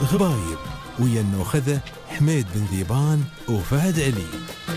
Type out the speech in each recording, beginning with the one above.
غبايب ويا النوخذة حميد بن ذيبان وفهد علي.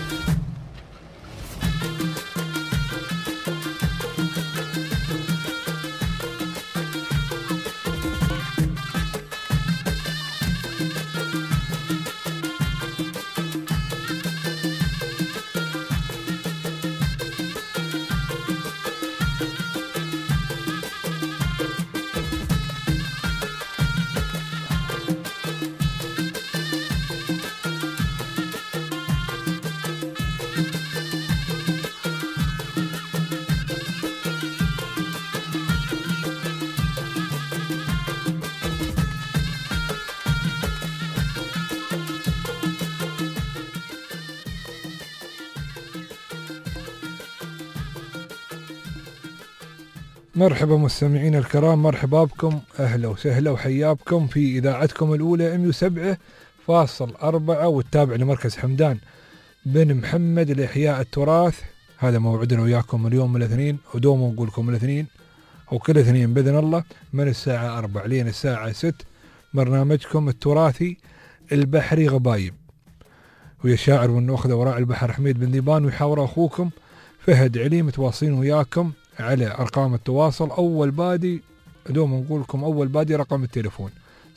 مرحبا مستمعينا الكرام، مرحبا بكم، أهلا وسهلا وحياكم في إذاعتكم الأولى 107.4 والتابع لمركز حمدان بن محمد لإحياء التراث. هذا موعدنا وياكم اليوم من الاثنين، ودوما نقول لكم الاثنين أو كل اثنين بإذن الله من الساعة 4 لين الساعة 6، برنامجكم التراثي البحري غبايب، ويا شاعر والنوخذة وراء البحر حميد بن ذيبان، ويحاور أخوكم فهد علي، متواصلين وياكم على أرقام التواصل. أول بادي دوما نقول لكم أول بادي رقم التليفون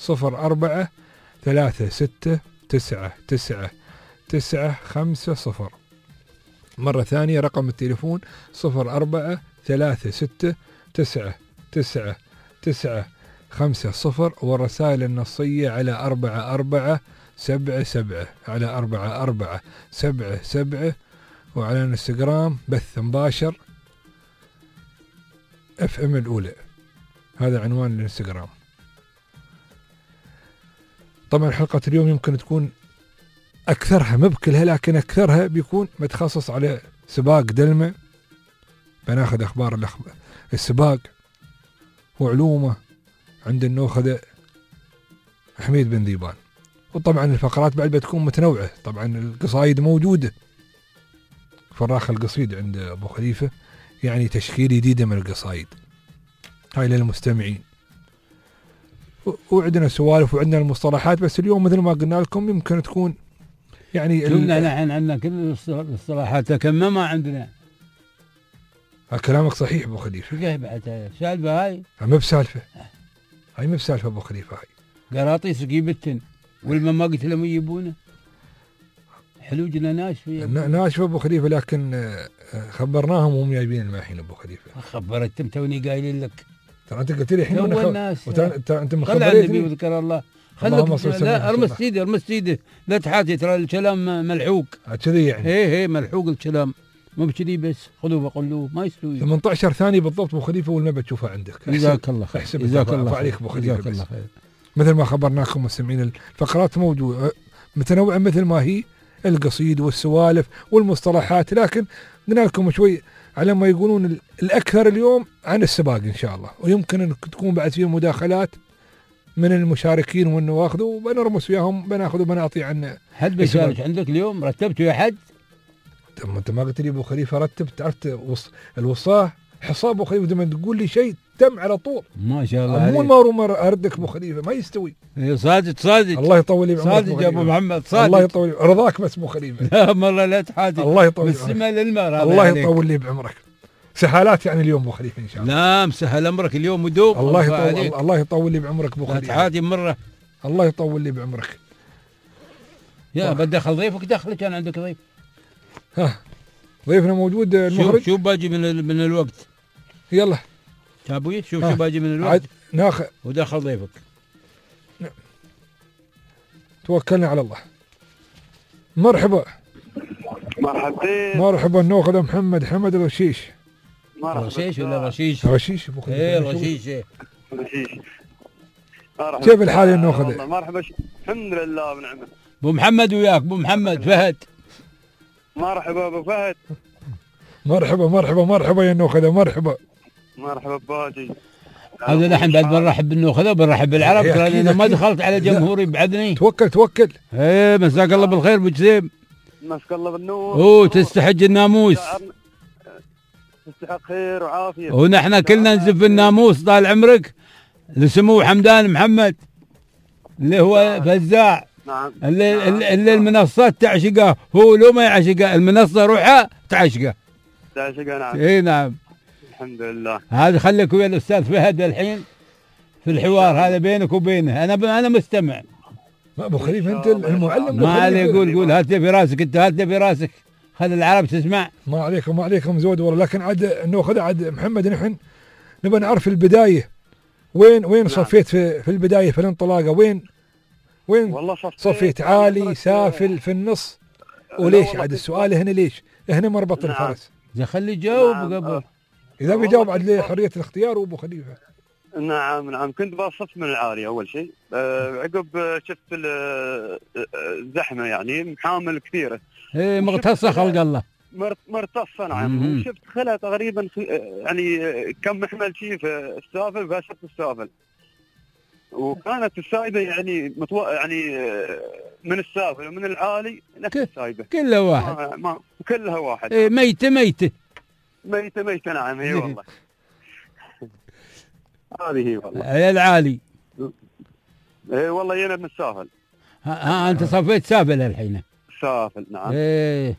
0436999950. مرة ثانية رقم التليفون 0436999950، والرسائل النصية على 4477 على 4477، وعلى الانستغرام بث مباشر FM الأولى، هذا عنوان الانستغرام. طبعا حلقة اليوم يمكن تكون أكثرها مبكلها، لكن أكثرها بيكون متخصص على سباق دلمة، بناخذ أخبار السباق وعلومه عند النوخذة حميد بن ذيبان. وطبعا الفقرات بعد بتكون متنوعة، طبعا القصايد موجودة، فراخ القصيد عند أبو خليفة، يعني تشكيل جديدة من القصايد هاي للمستمعين، وعندنا سوالف وعندنا المصطلحات. بس اليوم مثل ما قلنا لكم يمكن تكون يعني كلنا نحن عندنا كل المصطلحات، لكن ما عندنا. كلامك صحيح أبو خليفة. شو بعد سالفة هاي؟ ما بسالفة هاي، ما بسالفة أبو خليفة. هاي قراطيس قيمتن والما ما قلت لهم يجيبونه حلوجنا ناشفة ناشفة أبو خليفة، لكن خبرناهم وهم جايبين الماحين أبو خليفة. خبرتهم توني قايلين لك، ترى أنت قلت لي الحين أنت مخبرتني. النبي وذكر الله خلك، لا ارمس سيده لا تحاتي، ترى الكلام ملحوق كذي يعني. ايه ملحوق الكلام، مو بكذي بس خذوه بقولوه ما يستوي. 18 ثانية بالضبط أبو خليفة والنبى تشوفها عندك. جزاك الله خير، جزاك الله عليك أبو خليفة. مثل ما خبرناكم مستمعين، الفقرات موجودة متنوعة مثل ما هي، القصيد والسوالف والمصطلحات، لكن قلنا لكم شوي على ما يقولون الأكثر اليوم عن السباق إن شاء الله، ويمكن أن تكون بعد فيه مداخلات من المشاركين والنواخذ، وبنرمس وياهم بناخذ وبنعطي عنه. حد بيشارك عندك اليوم؟ رتبته يا حد؟ أنت ما قلت لي أبو خليفة رتبت، عرفت الوصاه حصاب أبو خليفة، لما تقول لي شيء تم على طول ما شاء الله. مو مرة أردك أبو خليفة، ما يستوي. صادق الله يطول لي بعمرك صادق يا أبو محمد، صادق. الله يطول لي رضاك بس أبو خليفة. لا مرة لا تحادث، الله يطول من السماء للماء. الله يطول لي بعمرك. سهالات يعني اليوم أبو خليفة إن شاء الله. لا مسهل أمرك اليوم ودوب. الله يطول لي بعمرك أبو خليفة. لا تحادي مرة. الله يطول لي بعمرك. يا بدخل ضيفك، دخل كان عندك ضيف. ضيفنا موجود المخرج. شوف باجي من الوقت. يلا ابوي شوف باجي من الوقت ناخذ ودخل ضيفك. توكلنا على الله. مرحبا مرحبا النوخذ محمد حمد الرشيش. رشيش ولا رشيش؟ رشيش ابو خليفه. ايه رشيش. كيف الحال يا النوخذ؟ مرحبا، الحمد لله ونعمه. ابو محمد وياك، ابو محمد فهد. مرحبا ابو فهد. مرحبا يا النوخذ. مرحبا بباجي. هذا نحن بعد بنرحب بالنوخذة وبنرحب بالعرب، ترى انا ما دخلت على جمهوري بعدني. توكل. ايه مساك الله بالخير ابو جسيم. مساك الله بالنور. تستحج الناموس. تستحق خير وعافيه. ونحن كلنا نزف الناموس طال عمرك لسمو حمدان محمد. اللي هو فزاع. نعم. اللي المنصات تعشقه، هو لو ما يعشقه المنصة روحها تعشقه. نعم. اي نعم. الحمد لله. هذا خليك ويا الأستاذ فهد الحين في الحوار هذا بينك وبينه. أنا مستمع. أبو خليفة أنت المعلم. ما عليه، قول هات لي في راسك، أنت هات لي في راسك، خلي العرب تسمع. ما عليكم زود والله. لكن عاد انه خذ عاد محمد، نحن نبغى نعرف البدايه وين صفيت في البدايه في الانطلاقه، وين والله صفيت عالي سافل في النص، وليش عاد السؤال هنا مربط الفرس. خلي يجاوب قبل. اذا بيجاوب عاد حريه الاختيار. وابو خليفه نعم كنت باصص من العالي اول شيء. عقب شفت الزحمه يعني محامل كثيره. ايه مغتصه خلق الله. مرتصه نعم. وشفت خلها تقريبا يعني كم محمل شيء في السافل، فشفت السافل وكانت السايبه يعني يعني من السافل ومن العالي نفس السايبه كلها واحد. كلها واحد. إيه ميته نعم. اي والله. هذه هي والله. يا العالي. اي والله يانا من السافل. انت صفيت سافل الحين. سافل نعم. ايه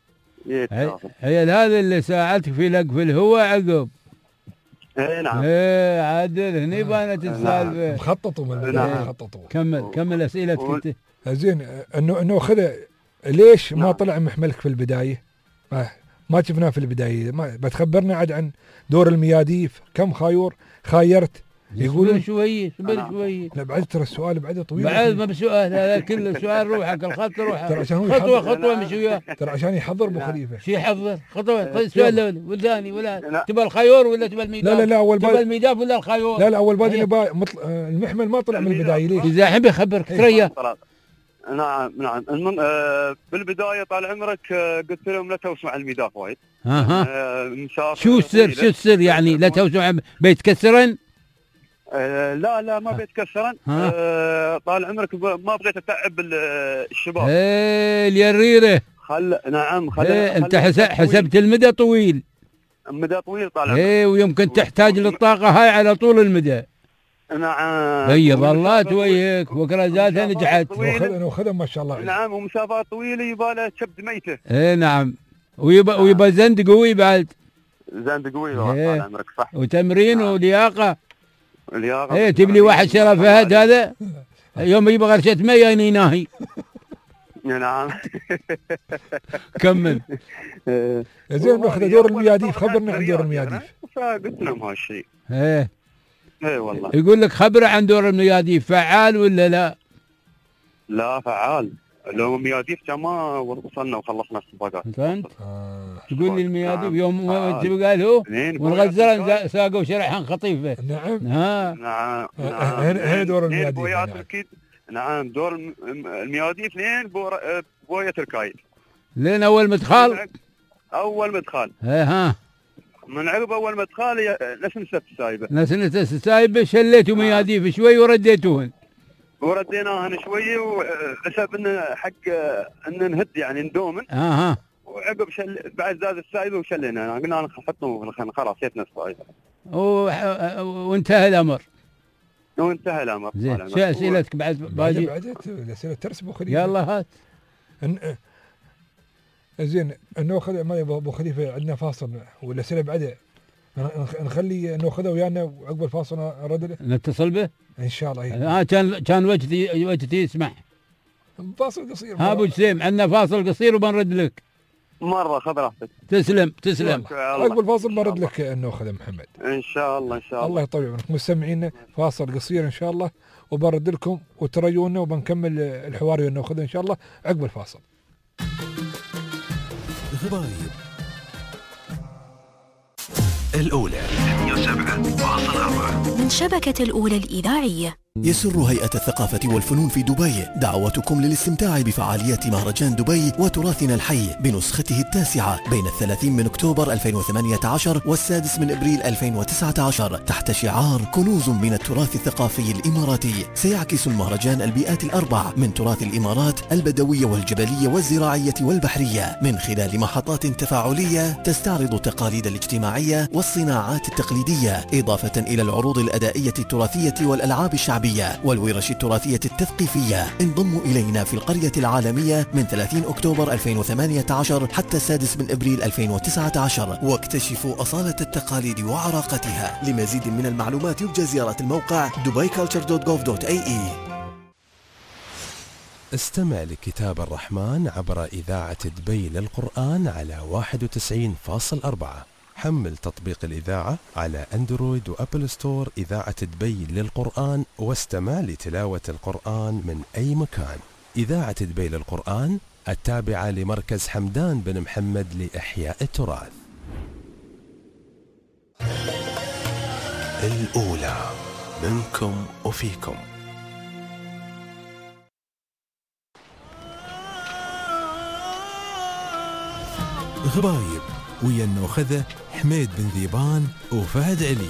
هذا اللي ساعدك في لقف الهواء عقب. اي نعم. ايه عادل هني بانت السالفه. مخططوا مخططوا. كمل اسئلتك انت. زين انه خذ ليش ما طلع محملك في البدايه؟ ما شفناه في البدايه. ما بتخبرنا عاد عن دور المياديف، كم خايرت يقولون شويه. لا بعد ترى السؤال بعد طويل. بعد ما بسؤال هذا كله سؤال روحك، الخط روحك. خطوه مش وياه. ترى عشان يحضر ابو خليفه. شي يحضر خطوه. السؤال الاول والثاني ولا تبى الخيور ولا تبى الميداف؟ لا اول تبى الميداف ولا الخيور؟ لا اول بادي المحمل ما طلع من البدايه. ليش؟ اذا حب يخبرك تريا. نعم بالبدايه طال عمرك قلت لهم لا توسع الميداف وايد. شو السر يعني لا توسع بيتكسرن؟ لا ما بيتكسرن. طال عمرك ما بغيت اتعب الشباب. اليريره. نعم انت حسبت المدى طويل. المدى طويل طال عمرك. ويمكن تحتاج للطاقه هاي على طول المدى. نعم. هي ظلات وياك وكرازاتها نجحت. وخذها ما شاء الله. نعم ومسافات طويله يبالها كبد ميته. نعم. ويبقى زند قوي بعد. زند قوي طال عمرك صح. وتمرين ولياقه. تبلي واحد شرف فهد هذا يوم يبغى غرشة مية يناهي. نعم. كمل. زين ناخذ دور المياديف. خبرنا عن دور المياديف. قلت لهم هالشيء. ايه والله. يقول لك خبره عن دور المياديف، فعال ولا لا؟ لا فعال. لو مياديف كان ما وصلنا وخلصنا السباقات. فهمت؟ تقول لي المياديف يوم انت قال هو والغزلان ساقوا شرحا خطيفه. نعم. هنا دور المياديف. نعم دور المياديف اثنين بويه الكايد. لين اول مدخل. من عقب اول مدخل نسنست السايبه. شليتوا مياديف شوي ورديتوهن. ورديناهن شويه وحسب ان حق ان نهد يعني ندومن. وعقب بعد زاد السايبه وشلينا. قلنا نحطه خلاص جتنا السايبه. وانتهى الامر. زين شو اسئلتك بعد باجي؟ بعد الاسئله ترس ابو خليفه. يلا هات. زين انه خذ ما ابو خليفه عندنا فاصل والاسئله بعدها نخلي انه خذه ويانا وعقب الفاصل نرد له. نتصل به ان شاء الله. كان وجهتي يسمح. فاصل قصير. ابو جسيم عندنا فاصل قصير وبنرد لك. مره خذ راحتك. تسلم. عقب الفاصل برد لك انه خذ محمد. ان شاء الله. الله يطول عمرك. مستمعينا فاصل قصير ان شاء الله وبرد لكم وتريونا وبنكمل الحوار انه خذ ان شاء الله عقب الفاصل. غرايب الأولى 107.4 من شبكة الأولى الإذاعية. يسر هيئة الثقافة والفنون في دبي دعوتكم للاستمتاع بفعاليات مهرجان دبي وتراثنا الحي بنسخته 9 بين 30 من أكتوبر 2018 و6 من أبريل 2019 تحت شعار كنوز من التراث الثقافي الإماراتي. سيعكس المهرجان البيئات الأربع من تراث الإمارات البدوية والجبلية والزراعية والبحرية من خلال محطات تفاعلية تستعرض التقاليد الاجتماعية والصناعات التقليدية إضافة إلى العروض الأدائية التراثية والألعاب الشعبية العربية والورش التراثية التثقيفية. انضموا إلينا في القرية العالمية من 30 أكتوبر 2018 حتى 6 من أبريل 2019 واكتشفوا أصالة التقاليد وعراقتها. لمزيد من المعلومات يرجى زيارة الموقع dubaiculture.gov.ae. استمع لكتاب الرحمن عبر إذاعة دبي للقرآن على 91.4. حمل تطبيق الإذاعة على أندرويد وأبل ستور إذاعة دبي للقرآن واستمع لتلاوة القرآن من أي مكان. إذاعة دبي للقرآن التابعة لمركز حمدان بن محمد لإحياء التراث. الأولى منكم وفيكم. غرايب ويا النوخذة حميد بن ذيبان وفهد علي.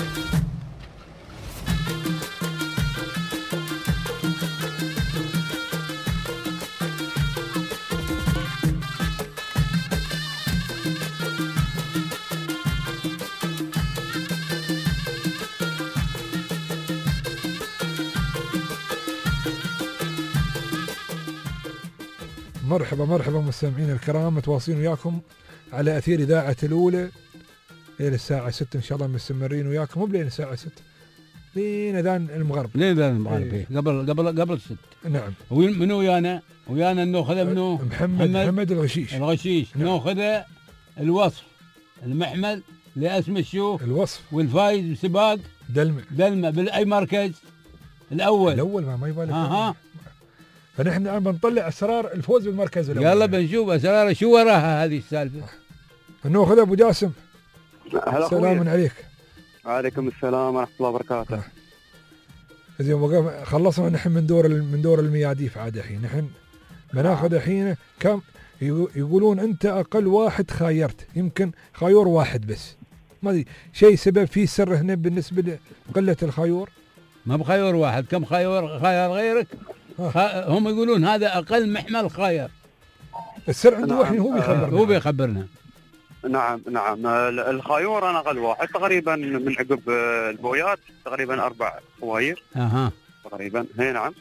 مرحبا مستمعينا الكرام، متواصلين وياكم على أثير إذاعة الأولى إلى الساعة 6 إن شاء الله، مستمرين وياكم مو بلين الساعة 6 لين أذان المغرب. لين أذان المغرب إيه. قبل 6. نعم. منو ويانا النوخذة منو؟ محمد الغشيش. نعم. نوخذة الوصف المحمل لاسم الشوف الوصف والفايز بسباق دلمة بالأي مركز الأول ما يبالي. فنحن الآن بنطلع أسرار الفوز بالمركز الأول. يلا بنشوف أسرار شو وراها هذه السالفة. النوخذة أبو جاسم، السلام عليك. وعليكم السلام ورحمة الله وبركاته. زين خلصنا نحن من دور المياديف. عاد الحين نحن بناخذ الحين كم يقولون أنت أقل واحد خايرت، يمكن خايور واحد بس، ما أدري شيء سبب فيه سر هنا بالنسبة لقلة الخيور. ما بخيور واحد، كم خير غيرك؟ هم يقولون هذا أقل محمل خاير. السر عنده واحد هو بيخبرنا. نعم الخيور أنا أقل واحد تقريبا من عقب البويات، تقريبا 4 خواير تقريبا. هي نعم.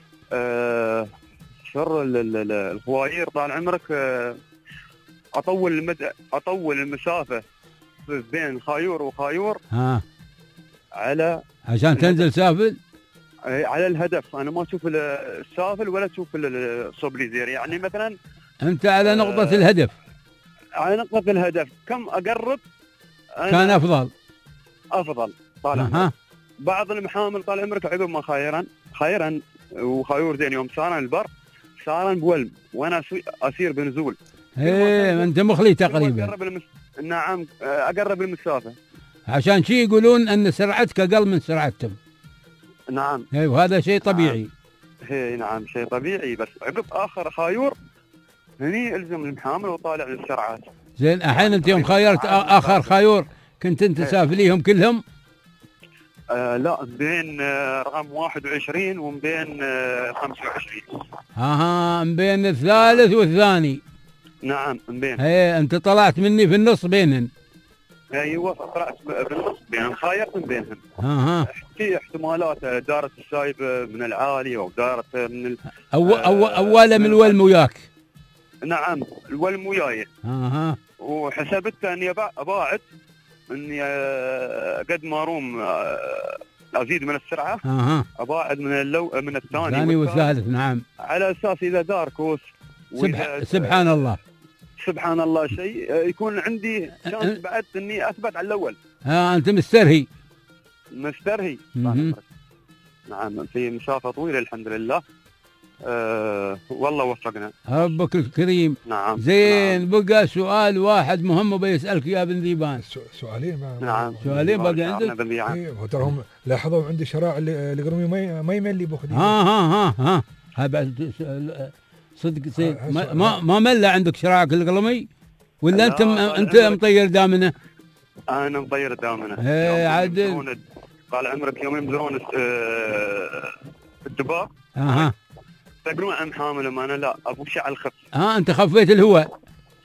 شر الخواير طال عمرك، أطول المسافة بين خايور وخايور على عشان تنزل سافل على الهدف. أنا ما أشوف السافل ولا أشوف الصوبليزير. يعني مثلا أنت على نقطة الهدف، على نقطة الهدف كم أقرب كان أفضل طال عمرك. بعض المحامل طال عمرك عقب ما خيرا وخيور زين يوم صارن البر صارن بولم وأنا أسير بنزول. أنت مخلي تقريبا. نعم أقرب المسافة، عشان شي يقولون أن سرعتك أقل من سرعتهم. نعم. وهذا شيء طبيعي. نعم شيء طبيعي، بس عقب آخر خايور هني إلزم المحامل وطالع للسرعات. زين الحين أنت يوم خايرت آخر خايور كنت أنت سافليهم كلهم؟ لا، بين رقم 21 وبين 25. بين الثالث والثاني. نعم بين. أنت طلعت مني في النص بينهم. ايوه طلعت بالنص بينهم، خايرت من بينهم. في احتمالات دارت السايب من العالي او دارت من اولا من الولم وياك. نعم الولم وياي. وحسبت اني اباعد اني قد ما اروم ازيد من السرعه. اباعد من الثاني والثالث. نعم، على اساس اذا دار كوس سبحان الله شيء يكون عندي شانس بعد اني اثبت على الاول. انت مسترهي. نعم في مسافه طويله الحمد لله. والله وفقنا ربك الكريم. نعم. زين نعم. بقى سؤال واحد مهم بيسألك يا بن ذيبان. سؤالين نعم سؤالين بقى عندك. وتراهم لاحظوا عندي شراع القرمي ما يملي بوخدي. هذا صدق ما مل عندك شراعك القلمي ولا انت مطير دامنه؟ انا مطير دامنه. عدل طال عمرك يوم ينزلون الدباغ تقولون عن حامل ما انا لا ابو شعل خف. انت خفيت الهواء.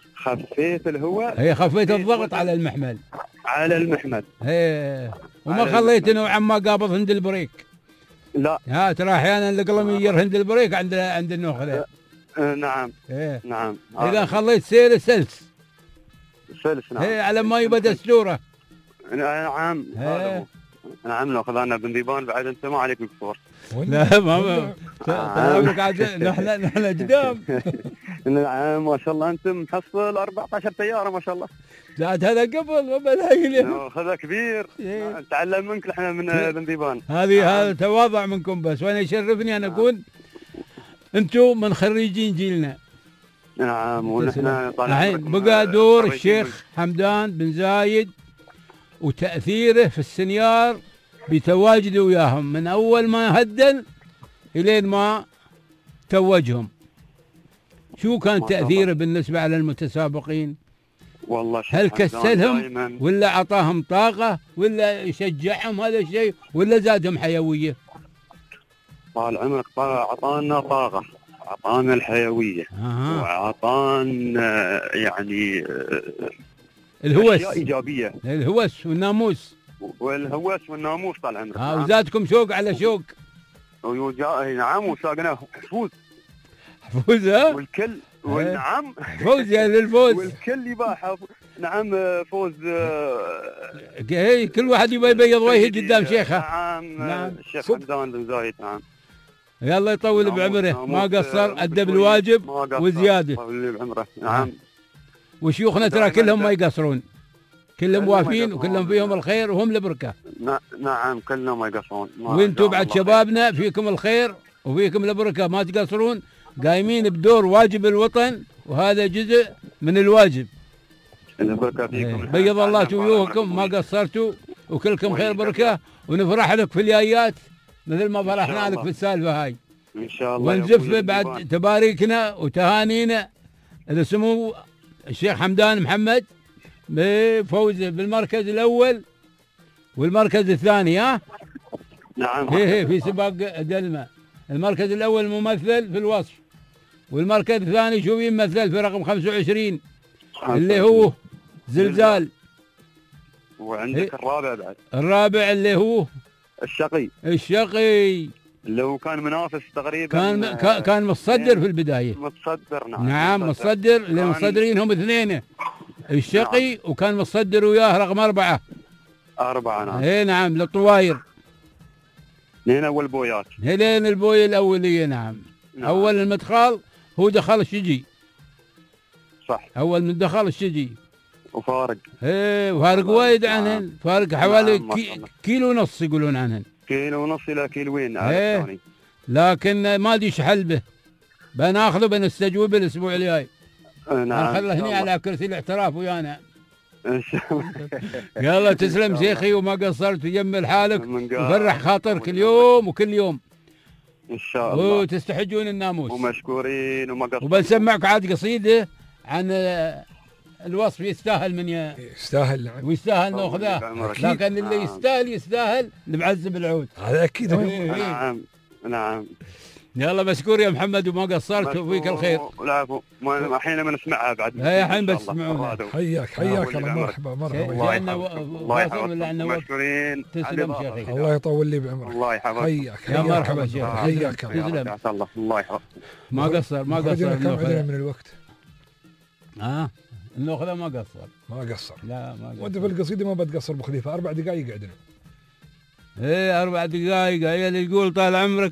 هي خفيت الضغط على المحمل. وما خليت انه عما قابض عند البريك. ها ترى احيانا القلم يرهند البريك عند النخله. نعم. ايه نعم. اذا خليت سير سلس. نعم. ايه على ما يبدا السوره. نعم. نعم لو خذنا بن ذيبان بعد انت ما عليك الكفور. لا ما نحن قدام. نعم ما شاء الله انتم محصل 14 سياره ما شاء الله. زاد هذا قبل ما بلاقي هذا كبير. نتعلم منك احنا من بن ذيبان. هذا تواضع منكم بس، وانا يشرفني ان اكون انتم من خريجين جيلنا. نعم ونحن الحين بقى دور الشيخ حمدان بن زايد وتأثيره في السنيار بتواجده وياهم من أول ما هدن إلين ما توجهم. شو كان تأثيره بالنسبة على المتسابقين؟ والله هل كسلهم ولا أعطاهم طاقة ولا يشجعهم هذا الشيء ولا زادهم حيوية؟ طال عمرك أعطانا طاقة، أعطانا الحيوية، وأعطانا يعني الهوس، أشياء إيجابية، الهوس والناموس. والهوس والناموس طال عمرك. وزادكم شوق على شوق. نعم وساقنا فوز. فوز والكل والنعم فوز يا للفوز. والكل يباح. نعم فوز. كل واحد يبي يبيض وجهه قدام شيخه. نعم الشيخ حمدان بن زايد. نعم يلا يطول بعمره، ما قصر، أدى بالواجب وزياده. يطول بعمره. نعم وشيوخنا ترى كلهم ما يقصرون، كلهم وافين وكلهم فيهم الخير وهم البركه. نعم كلهم ما يقصرون. وانتم بعد شبابنا فيكم الخير وفيكم البركه، ما تقصرون، قايمين بدور واجب الوطن، وهذا جزء من الواجب. البركه فيكم. بيض الله وجوهكم، ما قصرتوا وكلكم خير بركه، ونفرح لك في الجايات مثل ما فرحنا لك في السالفه هاي ان شاء الله. ونزف بعد تباريكنا وتهانينا لسمو الشيخ حمدان محمد بفوزه بالمركز الاول والمركز الثاني. نعم هي في سباق دلمة. المركز الاول ممثل في الوصف، والمركز الثاني شو يمثل في رقم 25 اللي هو زلزال. وعندك الرابع بعد. الرابع اللي هو الشقي اللي هو كان منافس تقريبا. كان متصدر في البداية. متصدر. نعم متصدر. اللي متصدرين هم اثنين، الشقي نعم. وكان متصدر وياه رقم 4. نعم. اي نعم للطواير. لين اول بويات. لين البويه الاوليه. نعم. اول المدخل هو دخل الشجي. صح. اول من دخل الشجي. وفارق. ايه وفارق وايد عنهن. فارق حوالي كيلو ونص يقولون عنهن. كيلو ونص الى كيلوين. ايه لكن ما ادري شحل به. بناخذه بنستجوبه الاسبوع الجاي. نعم خله هني على كرسي الاحتراف ويانا. ان شاء الله. يلا تسلم شيخي وما قصرت، وجمل حالك وفرح خاطرك اليوم وكل يوم ان شاء الله، وتستحجون الناموس ومشكورين وما قصرت. وبنسمعك عاد قصيده عن الوصف. يستاهل من يستاهل ويستاهل ناخذه، لكن اللي يستاهل نبعزم العود، هذا اكيد. نعم يلا مشكور يا محمد وما قصرت وفيك الخير. العفو. الحين ما نسمعها بعد. هي الحين بتسمعونها. حياك الله. مرحبا. الله يحفظك. مشكورين. تسلم شيخي. الله يطول لي بعمرك. الله يحفظك. حياك يا مرحبا شيخ. حياك تسلم. الله يحفظك. ما قصر كم عندنا من الوقت؟ النخذة ما قصر. لا ما قصر. وانت في القصيدة ما بتقصر بخليفة. 4 دقائق عندنا. ايه 4 دقائق. هي اللي يقول طال عمرك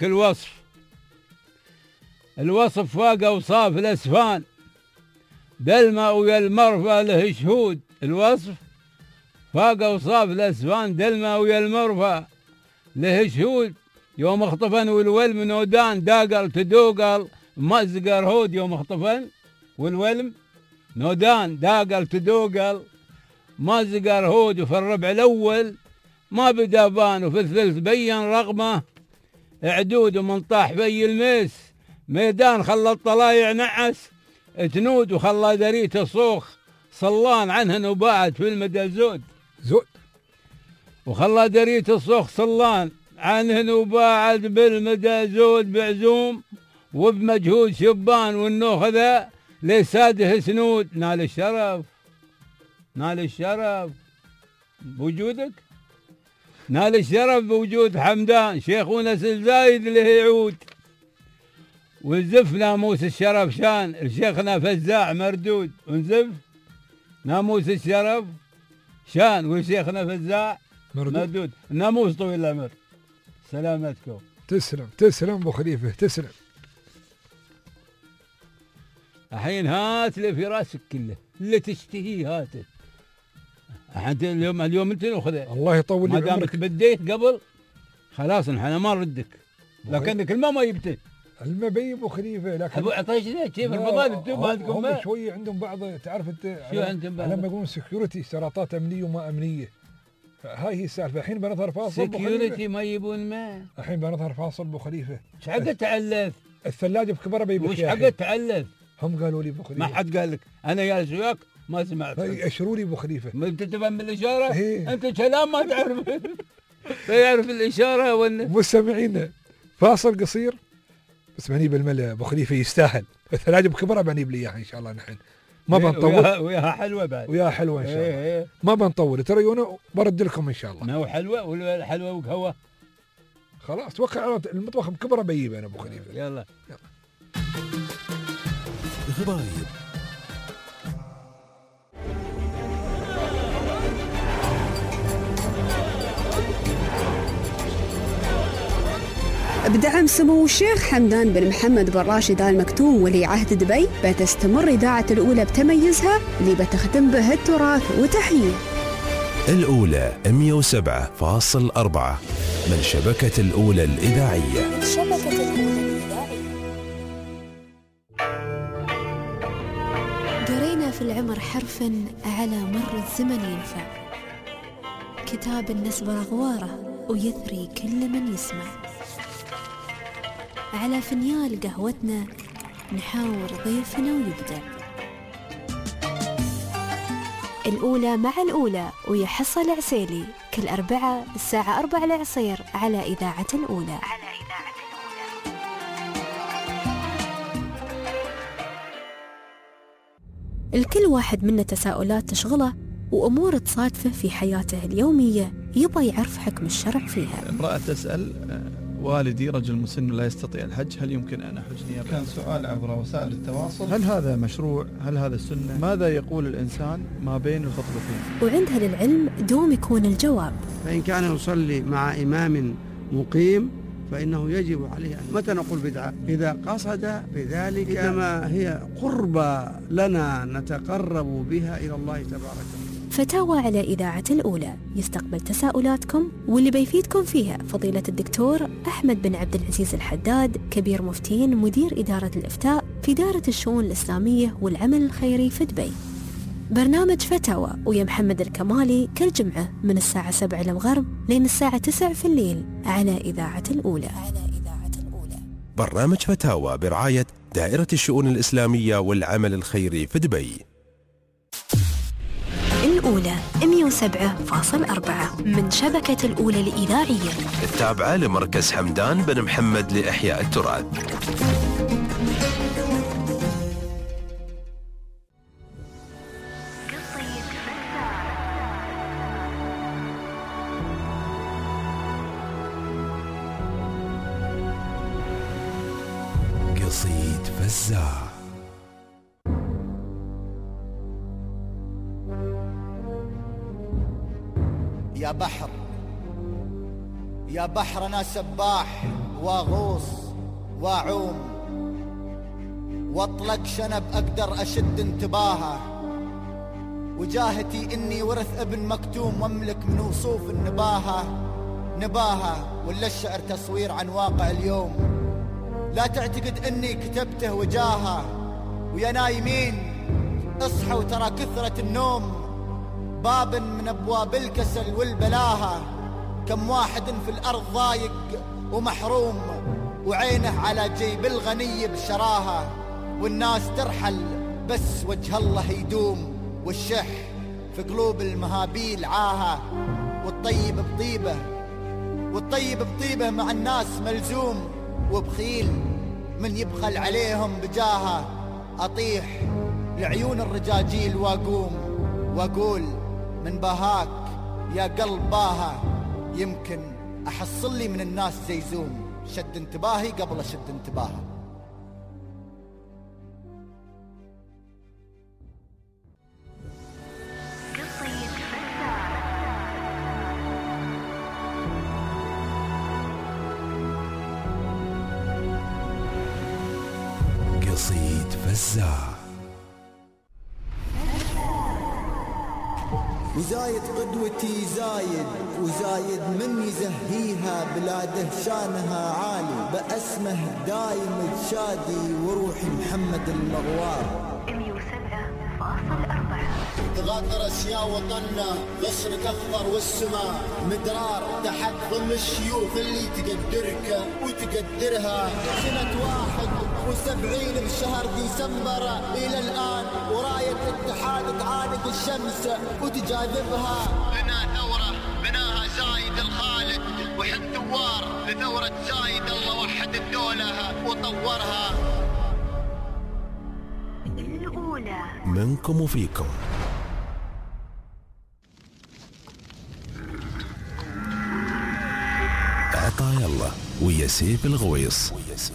الوصف فاق اوصاف الاسفان، دلمة ويا المرفى له شهود. الوصف فاق اوصاف الاسفان، دلمة ويا المرفى له شهود. يوم اخطفن والولم نودان، داقل تدوقل مزقر هود. يوم اخطفن والولم نودان، داقل تدوقل مزقر هود. وفي الربع الاول ما بدا بان، وفي الثلث بين رقمه عدود. ومن طاح بي الميس ميدان، خلى الطلايع نعس تنود. وخلى دريت الصوخ صلان عنهن وباعد في المدى زود. وخلى دريت الصوخ صلان عنهن وباعد بالمدى زود. بعزوم وبمجهود شبان، والنوخذة لساده سنود. نال الشرف بوجودك. نال الشرف بوجود حمدان شيخونا زايد له يعود، ونزف ناموس الشرف شان لشيخنا فزاع مردود، ونزف ناموس الشرف شان وشيخنا فزاع مردود. ناموس طويل العمر. سلامتكم. تسلم ابو خليفه تسلم. الحين هات اللي في راسك كله اللي تشتهيه هاته. انت اليوم انت ناخذه. الله يطول لي بعمرك. ما دامك بديت قبل خلاص احنا ما نردك، لكنك الماء ما جبته. الماء بي ابو خليفه، لكن ابو عطيش ليه كيف الفضائل انتم ما عندكم ماء؟ هم شويه عندهم بعض تعرف انت شو عندهم بعض؟ لما يقولون سكيورتي اشتراطات امنيه وما امنيه، هاي هي السالفه. الحين بنظهر فاصل سكيورتي ما يجيبون ماء. الحين بنظهر فاصل ابو خليفه. ايش حق تعلف؟ الثلاجه بكبرها بيبي. وش حق تعلف؟ هم قالوا لي ابو خليفه. ما حد قال لك، انا جالس وياك ما سمعت. اشروا لي ابو خليفه. ما انت تفهم بالاشاره؟ هي. انت كلام ما تعرف. يعرف الاشاره ولا مستمعينا فاصل قصير بس ماني بالملا. ابو خليفه يستاهل. الثلاجه بكبرها بنجيب لي اياها ان شاء الله. نحن ما بنطول. وياها حلوه بعد. وياها حلوه ان شاء الله. ما بنطول تريونا برد لكم ان شاء الله. ما هو حلوه ولا حلوه وقهوه. خلاص توكل على المطبخ بكبره بجيبه انا ابو خليفه. يلا. غبايب. بدعم سمو الشيخ حمدان بن محمد بن راشد آل مكتوم ولي عهد دبي بتستمر إذاعة الأولى بتميزها اللي بتخدم به التراث وتحييه. الأولى 107.4 من شبكة الأولى الإذاعية. قرينا في العمر حرفا على مر الزمن ينفع، كتاب النسب رغواره ويثري كل من يسمع. على فنيال قهوتنا نحاور ضيفنا ويبدع. الأولى مع الأولى ويحصل العسيلي كل أربعة الساعة 4 العصير على إذاعة الأولى. الكل واحد منا تساؤلات تشغله وأمور تصادفه في حياته اليومية يبغى يعرف حكم الشرع فيها. امرأة تسأل والدي رجل مسن لا يستطيع الحج، هل يمكن أن أحج نيابة؟ كان سؤال عبر وسائل التواصل. هل هذا مشروع؟ هل هذا السنة؟ ماذا يقول الإنسان ما بين الخطبتين؟ وعندها للعلم دوم يكون الجواب. فإن كان يصلي مع إمام مقيم فإنه يجب عليه أن متى نقول بدعة؟ إذا قصد بذلك إنما هي قربة لنا نتقرب بها إلى الله تبارك وتعالى. فتاوى على إذاعة الأولى يستقبل تساؤلاتكم واللي بيفيدكم فيها فضيلة الدكتور أحمد بن عبد العزيز الحداد كبير مفتين مدير إدارة الإفتاء في دائرة الشؤون الإسلامية والعمل الخيري في دبي. برنامج فتاوى ويا محمد الكمالي كل جمعة من الساعة 7 المغرب لين الساعة 9 في الليل على إذاعة الأولى. برنامج فتاوى برعاية دائرة الشؤون الإسلامية والعمل الخيري في دبي. الأولى 107.4 من شبكة الأولى الإذاعية، التابعة لمركز حمدان بن محمد لإحياء التراث. قصيد فزاع. يا بحر يا بحر أنا سباح واغوص واعوم واطلق شنب أقدر أشد انتباهه، وجاهتي إني ورث ابن مكتوم واملك من وصوف النباهة ولا الشعر تصوير عن واقع اليوم. لا تعتقد إني كتبته وجاهه، ويا نايمين اصحوا ترى كثرة النوم باب من أبواب الكسل والبلاهة. كم واحد في الأرض ضايق ومحروم وعينه على جيب الغني بشراهة، والناس ترحل بس وجه الله يدوم، والشح في قلوب المهابيل عاهة. والطيب بطيبه مع الناس ملزوم، وبخيل من يبخل عليهم بجاهه. أطيح لعيون الرجاجيل واقوم واقول من باهاك يا قلب باها، يمكن أحصل لي من الناس زيزوم شد انتباهي قبل أشد انتباهه. قصيد فزاع. وزايد قدوتي زايد وزايد من يزهيها بلاده شانها عالي بأسمه دايم تشادي وروحي محمد المغوار 107.4. تغادر أشياء وطننا غصنك أخضر والسماء مدرار تحت ظل الشيوخ اللي تقدرك وتقدرها. سنة 71 بشهر ديسمبر إلى الآن وراية الاتحاد تعانق الشمس وتجاذبها. بنا ثورة بناها زايد الخالد وحن ثوار لثورة زايد الله وحد الدولة وطورها. الأولى منكم وفيكم. عطايا الله ويا سيف الغويص.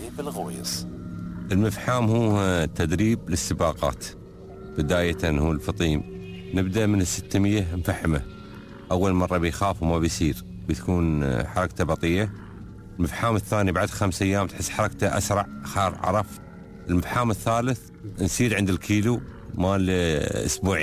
المفحام هو تدريب للسباقات. بداية هو الفطيم، نبدأ من 600 مفحمة. أول مرة بيخاف وما بيصير، بتكون حركته بطيئة. المفحام الثاني بعد 5 أيام تحس حركته أسرع، عرف. المفحام الثالث نصير عند الكيلو مال 2 أسبوع.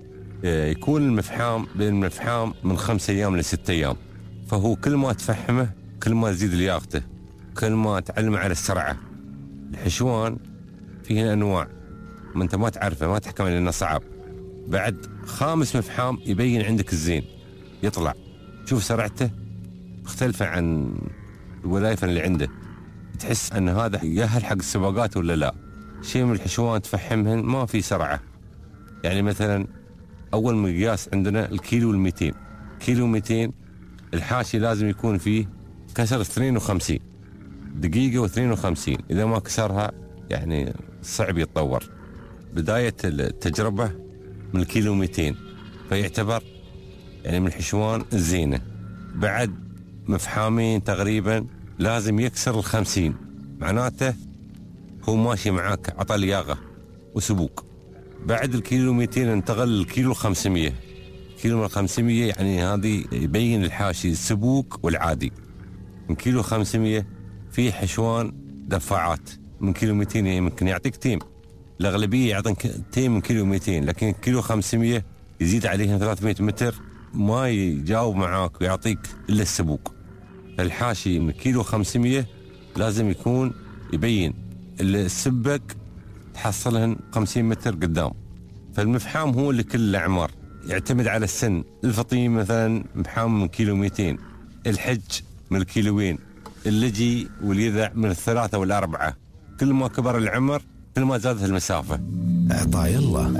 يكون المفحام بين المفحام من 5 أيام ل6 أيام. فهو كل ما تفحمه كل ما تزيد لياقته، كل ما تعلم على السرعة. الحشوان فيه أنواع ما أنت ما تعرفه، ما تحكم لأنه صعب. بعد 5 مفحام يبين عندك الزين، يطلع شوف سرعته مختلفة عن الولايف اللي عنده، تحس أن هذا يأهل حق السباقات ولا لا. شيء من الحشوان تفحمهن ما في سرعة. يعني مثلا أول مقياس عندنا الكيلو 200. كيلو 200 الحاشي لازم يكون فيه كسر 52 دقيقة و52. إذا ما كسرها يعني صعب يتطور. بداية التجربة من الكيلو 200 فيعتبر يعني من الحشوان الزينة. بعد مفحامين تقريبا لازم يكسر 50، معناته هو ماشي معاك عطى لياقة وسبوق. بعد الكيلو 200 انتقل للكيلو 500. كيلو 500 يعني هذه يبين الحاشي السبوق والعادي. من كيلو 500 في حشوان دفاعات. من كيلو 200 يمكن يعطيك تيم، الأغلبية يعطيك تيم من كيلو 200، لكن كيلو 500 يزيد عليهم 300 متر ما يجاوب معاك ويعطيك إلا السبوق. فالحاشي من كيلو 500 لازم يكون يبين السبق تحصلهن 50 متر قدام. فالمفحام هو لكل الأعمار، يعتمد على السن. الفطيم مثلا مفحام من كيلو 200، الحج من الكيلوين، اللجي واليذع من 3 و4. كل ما كبر العمر كل ما زادت المسافة. عطايا الله.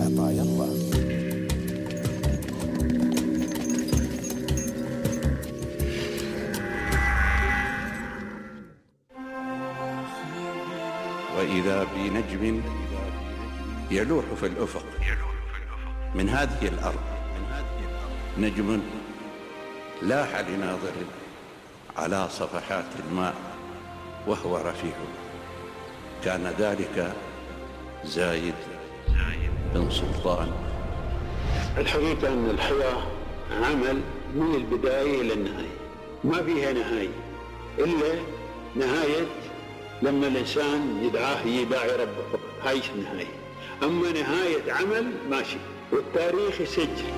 وإذا بنجم يلوح في الأفق من هذه الأرض نجم لاح لناظر على صفحات الماء وهو رفيع. كان ذلك زايد بن سلطان. الحقيقة أن الحياة عمل من البداية إلى النهاية، ما فيها نهاية إلا نهاية لما الإنسان يدعاه يداعي ربه فقط، هاي النهاية. أما نهاية عمل ماشي، والتاريخ يسجل.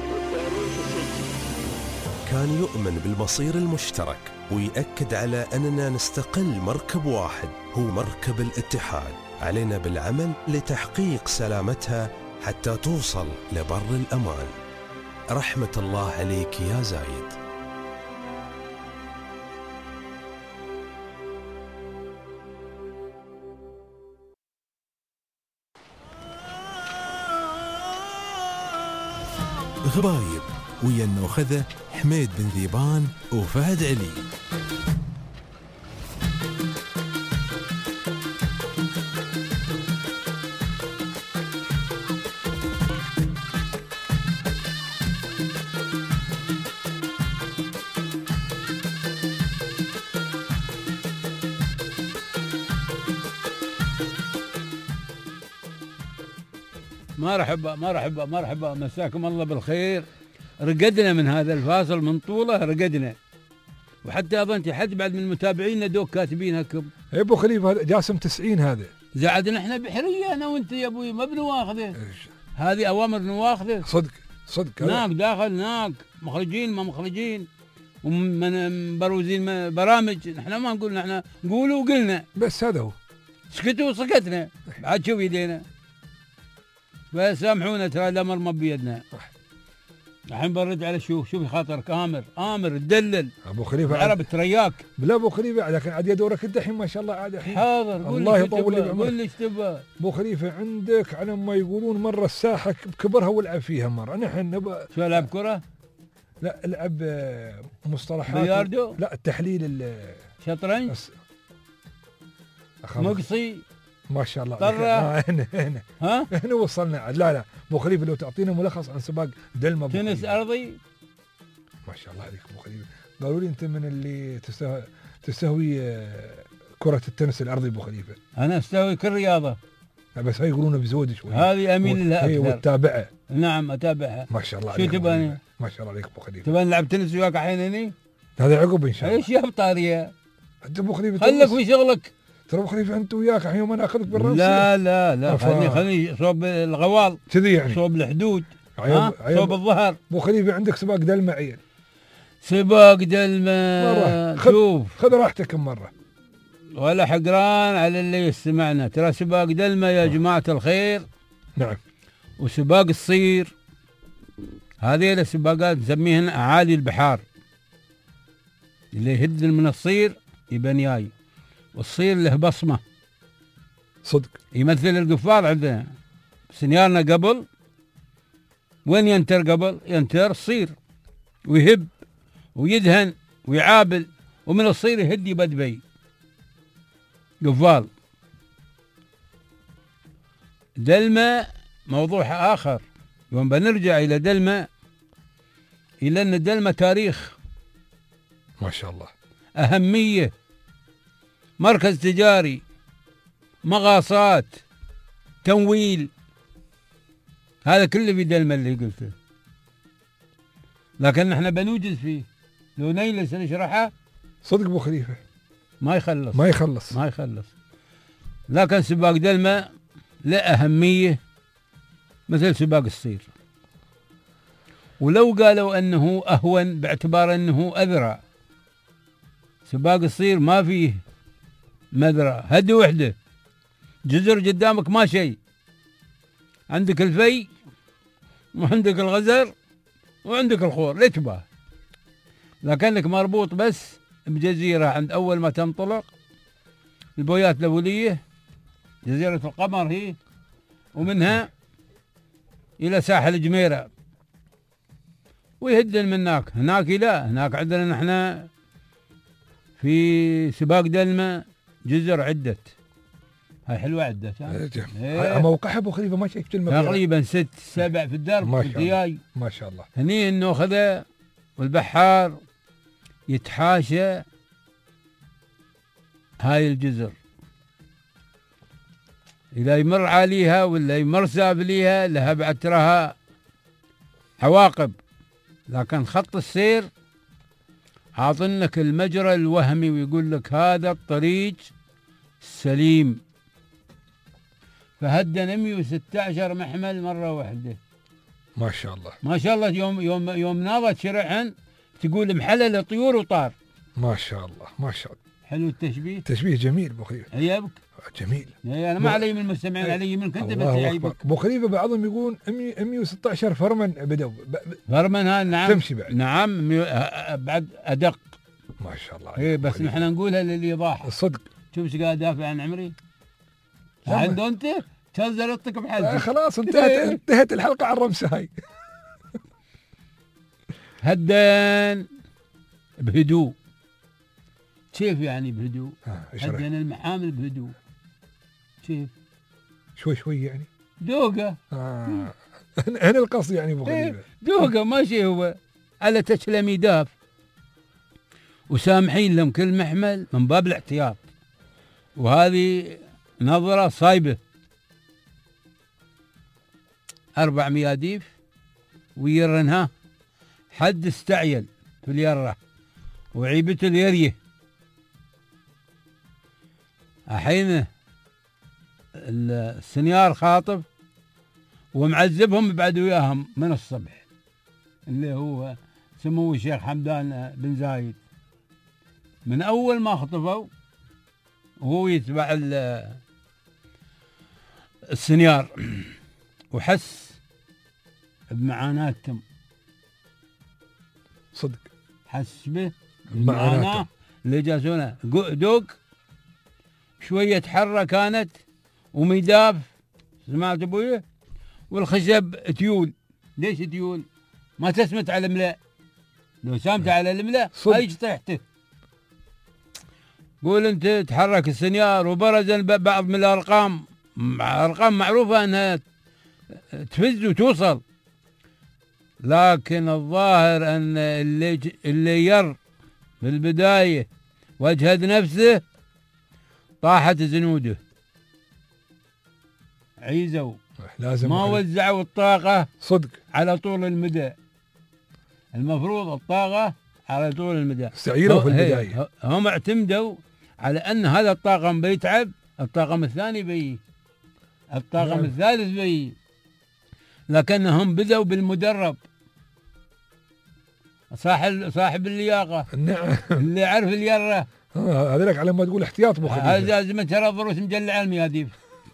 كان يؤمن بالمصير المشترك ويأكد على أننا نستقل مركب واحد هو مركب الاتحاد. علينا بالعمل لتحقيق سلامتها حتى توصل لبر الأمان. رحمة الله عليك يا زايد. غرايب ويا النوخذة حميد بن ذيبان وفهد علي. مرحبا مساكم الله بالخير. رقدنا من هذا الفاصل من طوله رقدنا، وحتى اظن حد بعد من متابعينا دوك كاتبينها كم. ابو خليفه هذا جاسم 90 هذا زعدنا احنا بحريه انا وانت يا ابوي ما بنواخذه. هذه اوامر نواخذه. صدق هناك داخل هناك مخرجين ما مخرجين ومن بروزين برامج. نحن ما نقول، نحن نقولوا وقلنا بس هذا هو. سكتوا وسكتنا بعد شوف يدينا. بس سامحونا ترى الامر ما بيدنا. الحين برد على شوفي خاطرك امر تدلل ابو خليفه العرب ترياك. بلا ابو خليفه لكن عاد دورك انت الحين ما شاء الله عاد الحين. حاضر الله يطول لي بعمرك. قول لي ايش تبغى ابو خليفه عندك على ما يقولون مره الساحه بكبرها والعب فيها مره. نحن نبغى شو العب كره؟ لا العب مصطلحات بلياردو؟ لا التحليل شطرنج مقصي ما شاء الله طرة هنا وصلنا عاد. لا ابو خليفه لو تعطينا ملخص عن سباق دلما تنس ارضي. ما شاء الله عليك ابو خليفه. قالوا لي انت من اللي تستهوي كره التنس الارضي ابو خليفه. انا استهوي كل رياضه بس هاي يقولون بزود شوي. هذه امين لها اكثر. وتتابعها. نعم اتابعها. ما شاء الله عليك. شو تبغى؟ ما شاء الله عليك ابو خليفه. تبغى نلعب تنس وياك الحين هني؟ هذا عقب ان شاء الله. ايش يا بطاريه؟ انت ابو خليفه خليك في شغلك. ترى ابو خليفه انت وياك الحين يوم انا اخذك بالرمس. لا خليني صوب الغوال كذي يعني صوب الحدود صوب الظهر. ابو خليفه عندك سباق دلمه عيل. سباق دلمه شوف خذ راحتك مره ولا حقران على اللي يستمعنا. ترى سباق دلمه يا جماعه الخير. نعم. وسباق الصير هذه السباقات نسميهن اعالي البحار. اللي يهد من الصير يبقى نياي، والصير له بصمه صدق يمثل القفار عندنا. سنيارنا قبل وين ينتر؟ قبل ينتر الصير ويهب ويدهن ويعابل، ومن الصير يهد يبقى دبي قفال. دلمة موضوع آخر. يوم بنرجع إلى دلمة، إلى أن دلمة تاريخ ما شاء الله، أهمية، مركز تجاري، مغاصات، تمويل، هذا كله في دلمة اللي قلته. لكن نحن بنوجد فيه لو نجلس نشرحه صدق ابو خليفه ما يخلص. لكن سباق دلمة له أهمية مثل سباق الصير. ولو قالوا أنه أهون باعتبار أنه أذرع، سباق الصير ما فيه مذرة، هدي وحدة، جزر قدامك ما شيء، عندك الفي وعندك الغزر وعندك الخور، ليش تباه؟ لكنك مربوط بس بجزيرة عند أول ما تنطلق البويات الأولية، جزيرة القمر هي، ومنها إلى ساحل جميرة، ويهدن من هناك لا هناك عندنا نحن في سباق دلمة جزر عدة، هاي حلوة عدة. موقعها ابو خليفه ما شايف تقريبا 6 7 في الدرب. ما شاء الله. هني النوخذة والبحار يتحاشى هاي الجزر، إذا يمر عليها ولا يمر سافليها لها بعد تراها عواقب. لكن خط السير عاطنك المجرى الوهمي ويقول لك هذا الطريق السليم. فهدن 116 محمل مرة واحدة. ما شاء الله ما شاء الله. يوم ناضت شرعا تقول محلل طيور وطار. ما شاء الله ما شاء الله. حلو التشبيه. تشبيه جميل ابو خليفه. عيبك جميل. انا ما علي من المستمعين، علي منك انت بس يعيبك. ابو خليفه بعضهم يقول 116 فرمن بدوا. فرمن ها نعم. تمشي بعد. نعم بعد ادق. ما شاء الله. ايه بس نحن نقولها للايضاح. الصدق. شوف ايش قاعد ادافع عن عمري. عنده انت تزرطك بحالك. خلاص انتهت الحلقه على الرمس هاي. هدن بهدوء. كيف يعني بهدوء؟ هدن المحامل بهدوء. كيف؟ شوي يعني. دوقه. هنا القصد يعني ابو خليفه. دوقه ماشي هو على تسلمي داف. وسامحين لهم كل محمل من باب الاحتياط. وهذه نظرة صايبة. 4 مياديف ويرنها حد استعيل في اليرة وعيبته اليريه. الحين السنيار خاطف ومعذبهم بعد وياهم من الصبح، اللي هو سمو الشيخ حمدان بن زايد. من أول ما خطفوا وهو يتبع السنيار وحس بمعاناتهم. صدق حس به المعاناة اللي جاسونه. دوق شوية حرة كانت وميداف، سمعت ابوي؟ والخشب تيول. ليش تيول؟ ما تسمت على الملاء، لو سامت على الملاء ايش طيحته. قول انت تحرك السنيار وبرز بعض من الارقام، ارقام معروفة انها تفز وتوصل، لكن الظاهر ان اللي ير في البداية وجهد نفسه طاحت زنوده، عيزوا لازم ما وزعوا الطاقة صدق على طول المدى. المفروض الطاقة على طول المدى، استعيروا في البداية. هم اعتمدوا على ان هذا الطاقم بيتعب، الطاقم الثاني بي، الطاقم الثالث بي، لكنهم بدأوا بالمدرب، صاحب اللياقة. نعم. اللي يعرف اليرة. هذا على ما تقول احتياط ابو خليفة. هذا زي ما ترى الضروس مجلعة المياديف.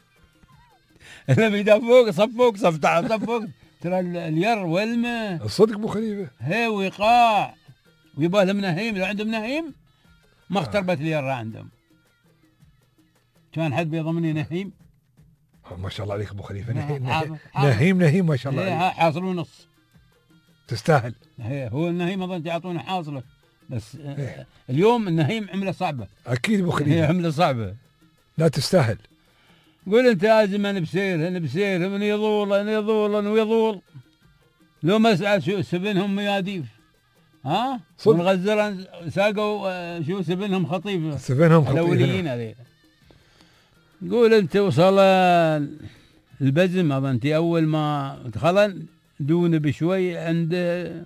اللي بيدفوق صفوق صفتع صفوق، ترى الير والماء. الصدق ابو خليفة. هي وقاع ويبغى لهم نهيم، لو عندهم نهيم ما اختربت اليرة عندهم. كان حد بيضمني نهيم. ما شاء الله عليك ابو خليفة. نهيم ما شاء الله عليك. حاصل ونص. تستاهل. هو النهيم اظن يعطونه حاصله، بس اليوم النهيم عمله صعبه. اكيد ابو خليفة. هي عمله صعبه. لا تستاهل. قول انت ازمن بسير من يظول لو ما اسال شو سبنهم مياديف. ها؟ والغزران ساقوا شو سبنهم خطيفه. الاوليين هذول. قول انت وصل البزم اظن انت اول ما دخلن دون بشوي عنده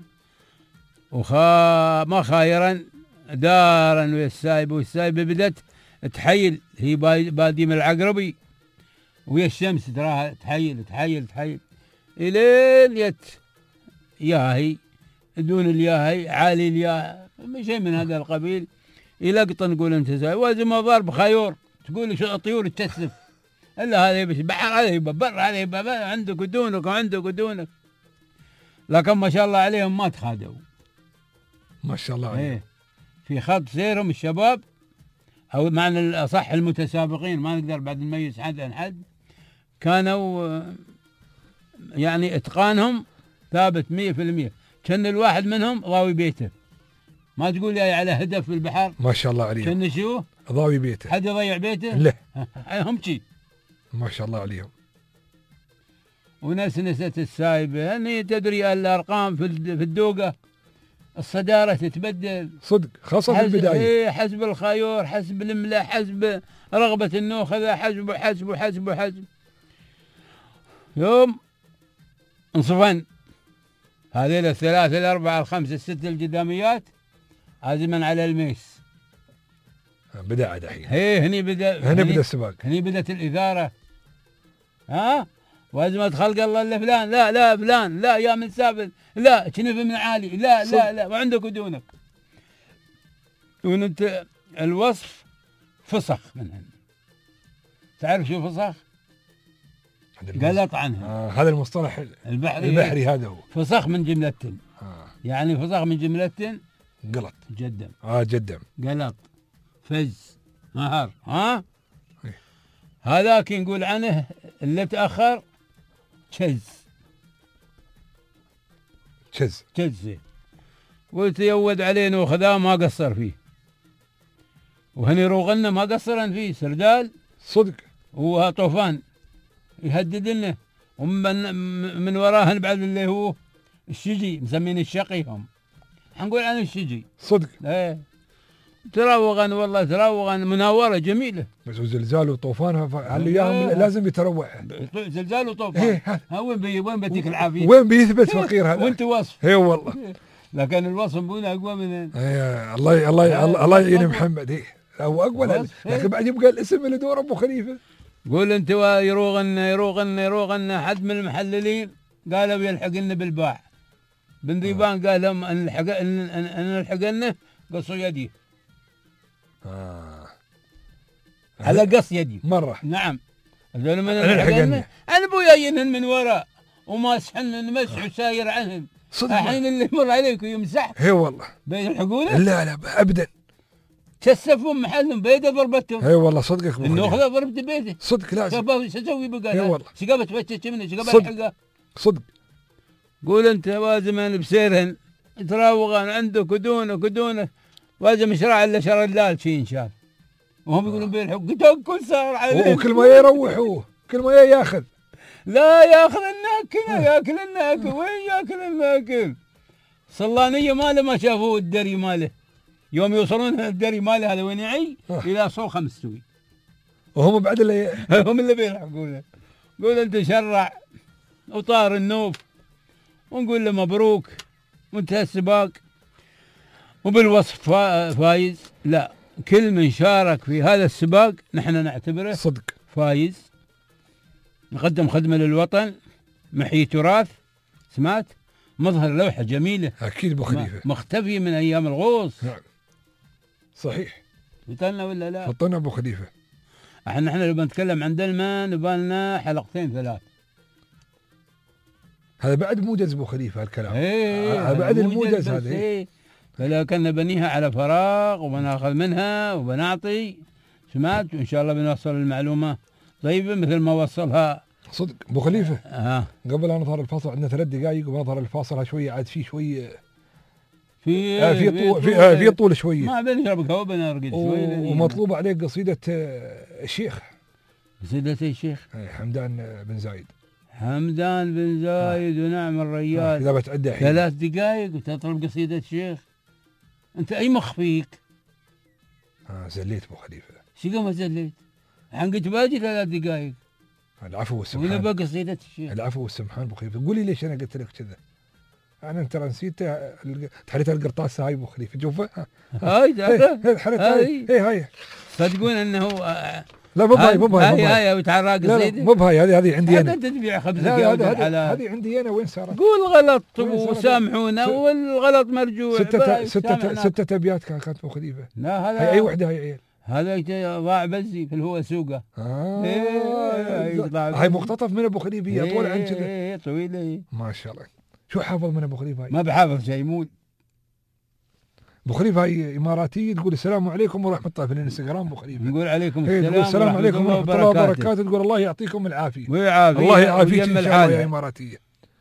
ما خايرا دارا والسايبه بدت تحيل. هي باديم العقربي ويا الشمس تراها تحيل الين ياهي دون الياهي عالي الياهي شيء من هذا القبيل يلقط. نقول انت زي وازم ضرب خيور، تقول شو الطيور تكسف الا هذا يبش بحر، هذا يبقى بر، هذا يبقى عندك ودونك وعندك ودونك. لكن ما شاء الله عليهم ما تخادوا، ما شاء الله عليهم. في خط سيرهم الشباب، او معنى الاصح المتسابقين، ما نقدر بعد نميز حد عن حد. كانوا يعني اتقانهم ثابت 100%. كان الواحد منهم ضاوي بيته، ما تقول لي على هدف في البحر. ما شاء الله عليهم. كان شو ضاوي بيته، حد يضيع بيته؟ لا هم شي ما شاء الله عليهم. ونسنست السايبه اني تدري الارقام في الدوقه الصداره تتبدل صدق، خاصه في البدايه. حسب الخيور، حسب الملا، حسب رغبه النوخذه، حسب يوم انصفن هذيل الثلاث الاربعه الخمسه الست القداميات عازما على الميس. بدا عاد الحين. هني بدا السباق، هني بدت الاثاره. وازمة خلق الله الا فلان، لا فلان، لا يا من سافل، لا كنف من عالي، لا وعندك ودونك. وانت الوصف فسخ منهن. تعرف شو فسخ؟ قلط عنها. هذا المصطلح البحري هذا هو. فسخ من جملة. يعني فسخ من جملة قلط. جدم. جدم. قلط. فز. نهر. هذاك نقول عنه اللي تأخر شز. وتيود علينا وخذاه ما قصر فيه. وهني روغلنا ما قصرن فيه. سردال صدق وطوفان يهدد لنا، ومن وراهن بعد اللي هو الشجي مسمين الشقي هم. حنقول عن الشجي صدق. تروغا والله تروغا، مناورة جميلة. بس وزلزال وطوفان قال لي اياهم لازم يتروح. زلزال وطوفان وين بديك العافية؟ وين بيثبت فقير هذا؟ وانت وصف. اي والله. لكن الوصف بونا اقوى من الله يعين محمد. هو اقوى لكن بعد يبقى الاسم اللي دور ابو خليفه. قول انت يروغن حد من المحللين قالوا يلحقن بالباع. بن ذيبان قال لهم ان الحقنه قصوا يدي. على قص يدي مره. نعم. هذول من الحقنه انا ابويا ينهن من وراء وماسحن مسح وساير عنهم. الحين اللي يمر عليك ويمسح. اي والله. بيلحقونه؟ لا ابدا. كسفهم محلهم بيده ضربتهم. اي والله صدقك ابو انه خذ ضربت بيده. صدق لازم. شو اسوي بقى؟ اي والله. شقبت فتش منه شقبت الحقه. صدق. قول انت وازم بسيرهن تراوغان عندك ودونه وازم شرع الا شر اللال شي ان شاء الله. وهم يقولون بيلحق كل صار عليه. وكل ما يروحوا كل ما ياخذ. لا ياخذ الناكل ياكل الناكل. وين ياكل الناكل؟ صلانيه ماله ما شافوه الدري ماله. يوم يوصلون الدري ماله هذا وين يعي الى صوخه مستوي. وهم بعد اللي هم اللي بيلحقونه. قول انت شرع وطار النوف ونقول له مبروك وانتهى السباق. وبالوصف فايز. لا، كل من شارك في هذا السباق نحن نعتبره صدق فايز. نقدم خدمة للوطن، محيي تراث، سمعت؟ مظهر لوحة جميلة. أكيد أبو خليفة. مختفي من أيام الغوص. نعم صحيح. فطنا ولا لا؟ فطنا أبو خليفة. احنا لو بنتكلم عن دلما نبالنا حلقتين 3. هذا بعد موجز ابو خليفه هالكلام. هذا بعد الموجز هذا. فلكن نبنيها على فراغ وبناخذ منها وبنعطي. سمعت؟ وان شاء الله بنوصل المعلومه طيبه مثل ما وصلها. صدق ابو خليفه. قبل ان نظهر الفاصل عندنا 3 دقائق ونظهر الفاصل شويه عاد في شويه في طول شويه. ما بنشرب قهوه بنرقد شويه. ومطلوب عليك قصيده الشيخ. قصيده الشيخ حمدان بن زايد. حمدان بن زايد ونعم الريال. إذا بتعدى 3 دقائق وتطلب قصيدة الشيخ. أنت أي مخ فيك؟ زليت أبو خليفة. شو قام زليت؟ قلت باجي 3 دقائق. العفو والسمحان. ولا بقى قصيدة الشيخ. العفو والسمحان أبو خليفة. قولي ليش أنا قلت لك كذا؟ أنا ترى نسيت تحريت القرطاسة هاي أبو خليفة. شوفها. هاي صدقون أنه لا مو بهاي هاي وتعرق قصيدة. مو بهاي هذه عندي انا. انت تبيع خبزك يا ولد الحلال. هذه عندي انا. وين صارت؟ قول غلط وسامحونا والغلط مرجوع. 6 ابيات كانت ابو خليفه. لا هذا هي اي وحده هاي عيال. هذا ضاع بزي في الهوى سوقه. هاي مقتطف من ابو خليفه. هي طول عن كذا. طويله. ما شاء الله. شو حافظ من ابو خليفه؟ ما بحافظ شيء مول. ابو خليفه هي اماراتيه تقول السلام عليكم ورحمه الله في الانستغرام. ابو خليفه نقول عليكم السلام. السلام عليكم ورحمه الله وبركاته. تقول الله يعطيكم العافيه. ويعافيك. الله يعافيك ان شاء الله يا اماراتيه.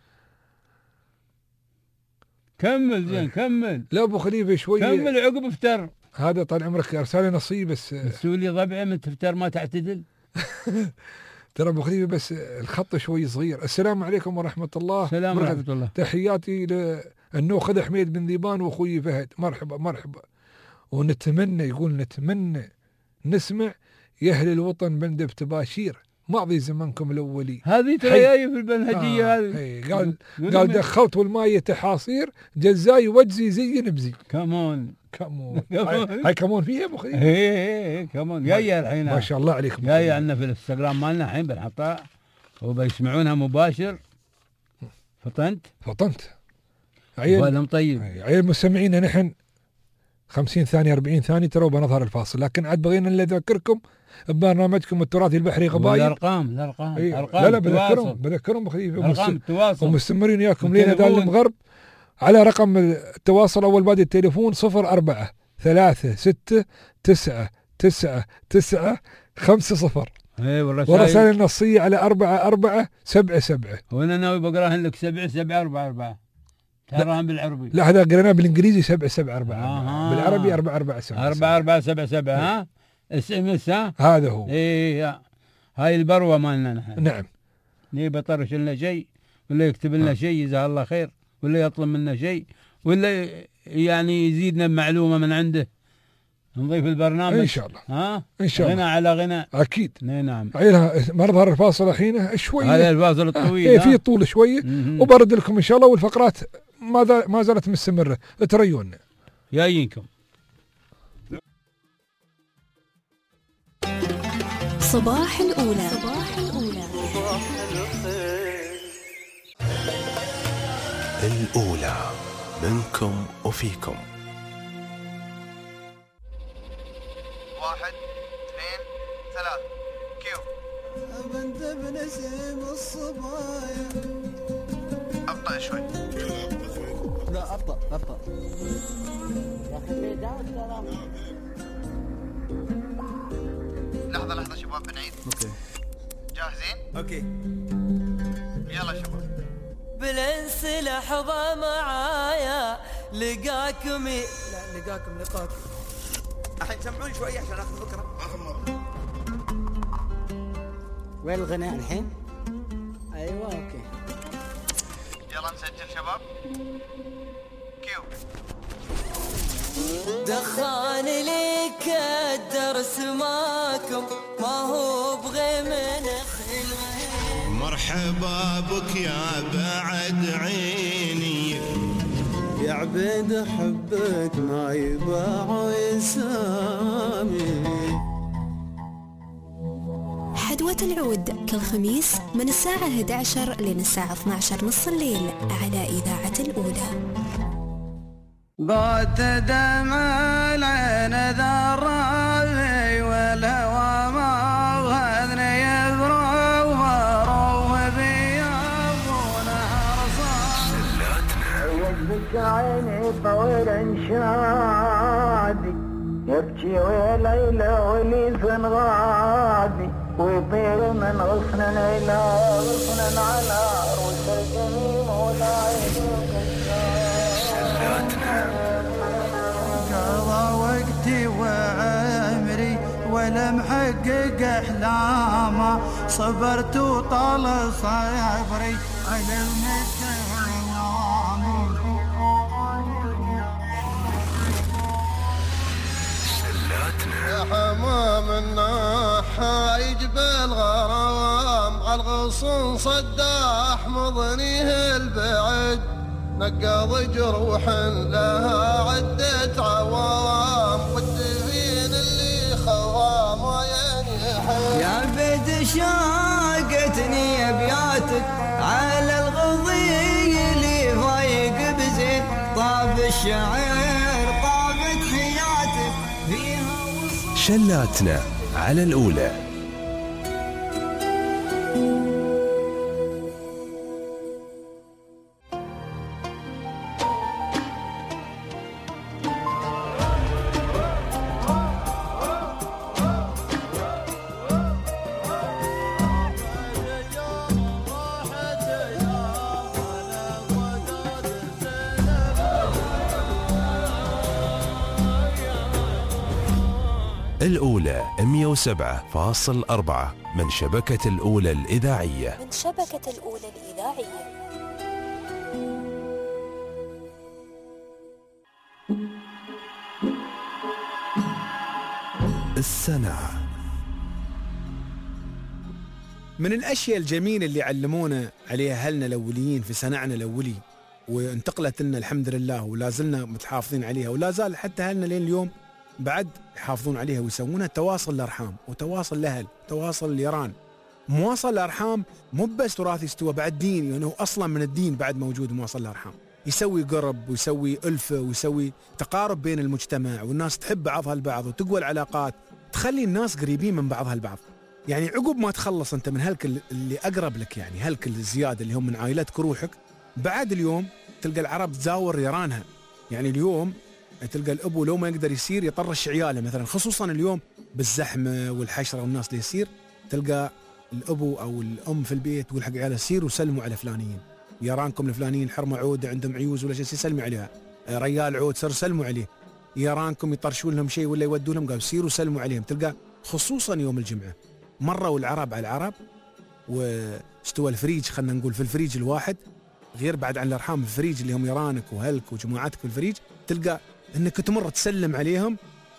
كمل زين كمل. لا ابو خليفه شويه كمل عقب افتر. هذا طال عمرك ارسالي نصيب بس سولي ضبعه من تفتر ما تعتدل. ترى ابو خليفه بس الخط شوي صغير. السلام عليكم ورحمه الله. السلام ورحمه الله. تحياتي النوخذ حميد بن ذيبان واخوي فهد. مرحبا. ونتمنى يقول نتمنى نسمع يا اهل الوطن بند بتباشير ماضي زمانكم الاولي. هذه ترى جايه في البنهجيه هذه. قال دخلت والمايه تحاصير جزاي وجزي زي نبزي. كمون هاي كمون فيها ابو خليفه. ايه كمون جايه الحين. ما شاء الله عليكم. جايه عندنا في الانستغرام مالنا الحين بنحطها وبيسمعونها مباشر. فطنت عيل طيب. عيل مستمعينا نحن 50 ثانية 40 ثانية ترى بنظهر الفاصل. لكن عاد بغينا نذكركم ببرنامجكم التراثي البحري غبايل. الارقام لا بذكرهم بخليفه. ارقام التواصل ومستمرين وياكم لينا دار المغرب على رقم التواصل. اول بادي التليفون 04 36 9 9 9 50. ورسائل النصية على 4477. وانا ناوي بقراهن لك 774. تراهم بالعربي. لا هذا قريناه بالانجليزي 774. بالعربي 4477. 4477. ها SMS. هذا هو. ايه هاي البروه مالنا نحن. نعم. بطرش لنا شيء ولا يكتب لنا شيء جزاه الله خير ولا يطلب منا شيء ولا يعني يزيدنا بمعلومه من عنده نضيف البرنامج ان شاء الله. ها ان شاء الله. غنى على غنى اكيد. نعم. عيلها ما نظهر الفاصل الحين شويه، هذا الفاصل الطويل في طول شويه وبرد لكم ان شاء الله، والفقرات ما زالت مستمره، تريونا جايينكم. صباح الأولى. صباح الأولى. الأولى منكم وفيكم. 1 2 3 كيو. بنت بنسيم الصبايا. ابطأ شوي. لا ابطأ. لحظة شباب بنعيد. اوكي. جاهزين؟ اوكي. يلا شباب. بالانس لحظة معايا لقاكم لقاكم. الحين سمعوني شوي عشان اخذ فكرة. اخر مرة. وين الغناء الحين؟ ايوه اوكي. يلا نسجل شباب. كيو. دخان لك الدرس ماكم ما هو بغي من خيل. مرحبا بك يا بعد عيني يا عبيد حبك ما يباع يسامي. حدوة العود كل خميس من الساعة 11 لين الساعة 12 نص الليل على إذاعة الأولى. بات دمع العين ذرابي والهوى ما غذني يفرغ وروه بيابونه رصاص. وجهك عيني طويل شادي يبكي وليلى وليفن غادي ويطير من غصن إلى غصن على رؤوس الجميم ولا قضى وقتي وعمري ولا محقق احلامه صبرت وطال صبري على يا حمام الناحايج بالغرام عالغصن صداح مضنيه البعد نقض جروح لها عدة عوام والدفين اللي خوام وينحب. يا بد شاقتني ابياتك على الغضي اللي فايق بزين طاب الشعر طابت حياتك فيها شلاتنا على الأولى. الأولى 107.4 من شبكة الأولى الإذاعية. من شبكة الأولى الإذاعية. السنة. من الأشياء الجميلة اللي علمونا عليها أهلنا الأوليين في صنعنا الأولي وانتقلت لنا الحمد لله ولا زلنا متحافظين عليها ولا زال حتى أهلنا لين اليوم بعد يحافظون عليها ويسوونها تواصل الأرحام وتواصل الأهل وتواصل الجيران. مواصل الأرحام مو بس تراث استوى بعد دين، يعني هو أصلا من الدين بعد موجود مواصل الأرحام، يسوي قرب ويسوي ألفة ويسوي تقارب بين المجتمع والناس تحب بعضها البعض وتقوى العلاقات، تخلي الناس قريبين من بعضها البعض. يعني عقب ما تخلص أنت من هلك اللي أقرب لك، يعني هلك الزيادة اللي هم من عائلتك وروحك، بعد اليوم تلقى العرب تزاور جيرانها. يعني اليوم تلقى الأبو لو ما يقدر يسير يطرش عياله مثلا، خصوصا اليوم بالزحمة والحشرة والناس اللي يسير، تلقى الأبو أو الأم في البيت تقول حق عياله سيروا سلموا على فلانيين، يرانكم الفلانيين حرمة عود عندهم عيوز ولا شيء سلموا عليها، ريال عود سر سلموا عليه، يرانكم يطرشون لهم شيء ولا يودوا لهم قالوا سيروا سلموا عليهم. تلقى خصوصا يوم الجمعة مروا العرب على العرب واستوى الفريج، خلنا نقول في الفريج الواحد غير بعد عن الأرحام، الفريج اللي هم يرانك وهلك وجماعتك في الفريج، تلقى انك تمر تسلم عليهم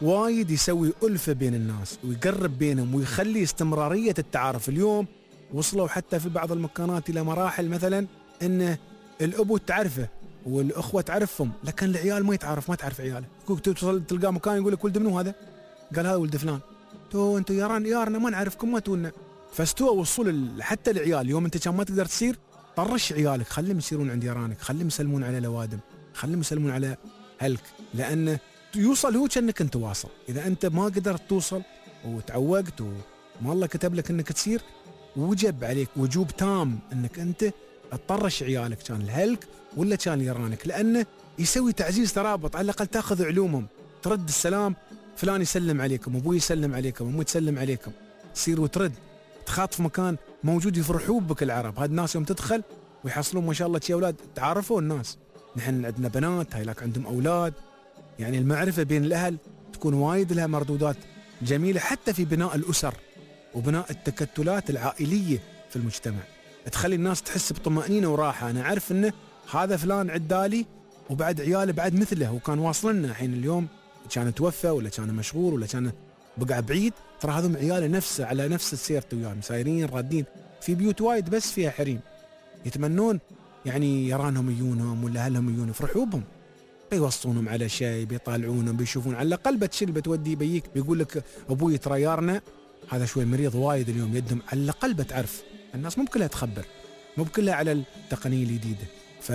وايد يسوي ألفة بين الناس ويقرب بينهم ويخلي استمرارية التعارف. اليوم وصلوا حتى في بعض المكانات إلى مراحل مثلا إن الأبو تعرفه والأخوة تعرفهم، لكن العيال ما يتعرف، ما تعرف عياله. توصل تلقى مكان يقول لك ولد منو هذا؟ قال هذا ولد فلان. تو أنتوا يارنا ما نعرفكم، ما تونا. فاستوى وصول حتى العيال. يوم أنت كان ما تقدر تسير، طرش عيالك، خليهم يسيرون عند يارانك، خليهم يسلمون على الأوادم، خليهم يسلمون على هلك، لأن يوصل هو كأنك أنت واصل. إذا أنت ما قدرت توصل وتعوقت وما الله كتب لك أنك تسير، وجب عليك وجوب تام أنك أنت تطرش عيالك، كان الهلك ولا كان يرانك، لأنه يسوي تعزيز ترابط. على الأقل تأخذ علومهم، ترد السلام، فلان يسلم عليكم، أبوي يسلم عليكم، أمي تسلم عليكم، تصير وترد، تخاط في مكان موجود يفرحون بك العرب. هاد الناس يوم تدخل ويحصلون ما شاء الله شي أولاد، تعرفوا الناس. نحن عندنا بنات، هاي لك عندهم أولاد. يعني المعرفة بين الأهل تكون وايد لها مردودات جميلة حتى في بناء الأسر وبناء التكتلات العائلية في المجتمع. تخلي الناس تحس بطمأنينة وراحة. أنا أعرف أنه هذا فلان عدالي وبعد عياله بعد مثله، وكان واصلنا الحين اليوم كان توفى ولا كان مشغول ولا كان بقى بعيد، ترى هذم عياله نفسه على نفس السيرة وياه، مسايرين رادين في بيوت وايد بس فيها حريم، يتمنون يعني يرانهم يجونهم ولا أهلهم يجون يفرحوا بهم، بيوصونهم على شيء، بيطالعونهم، بيشوفون على الأقل بتشيل بتودي بيك، بيقول لك أبوي ترى يارنا هذا شوي مريض وايد اليوم يدهم، على الأقل بتعرف. الناس مو بكلها تخبر، مو بكلها على التقنية الجديدة.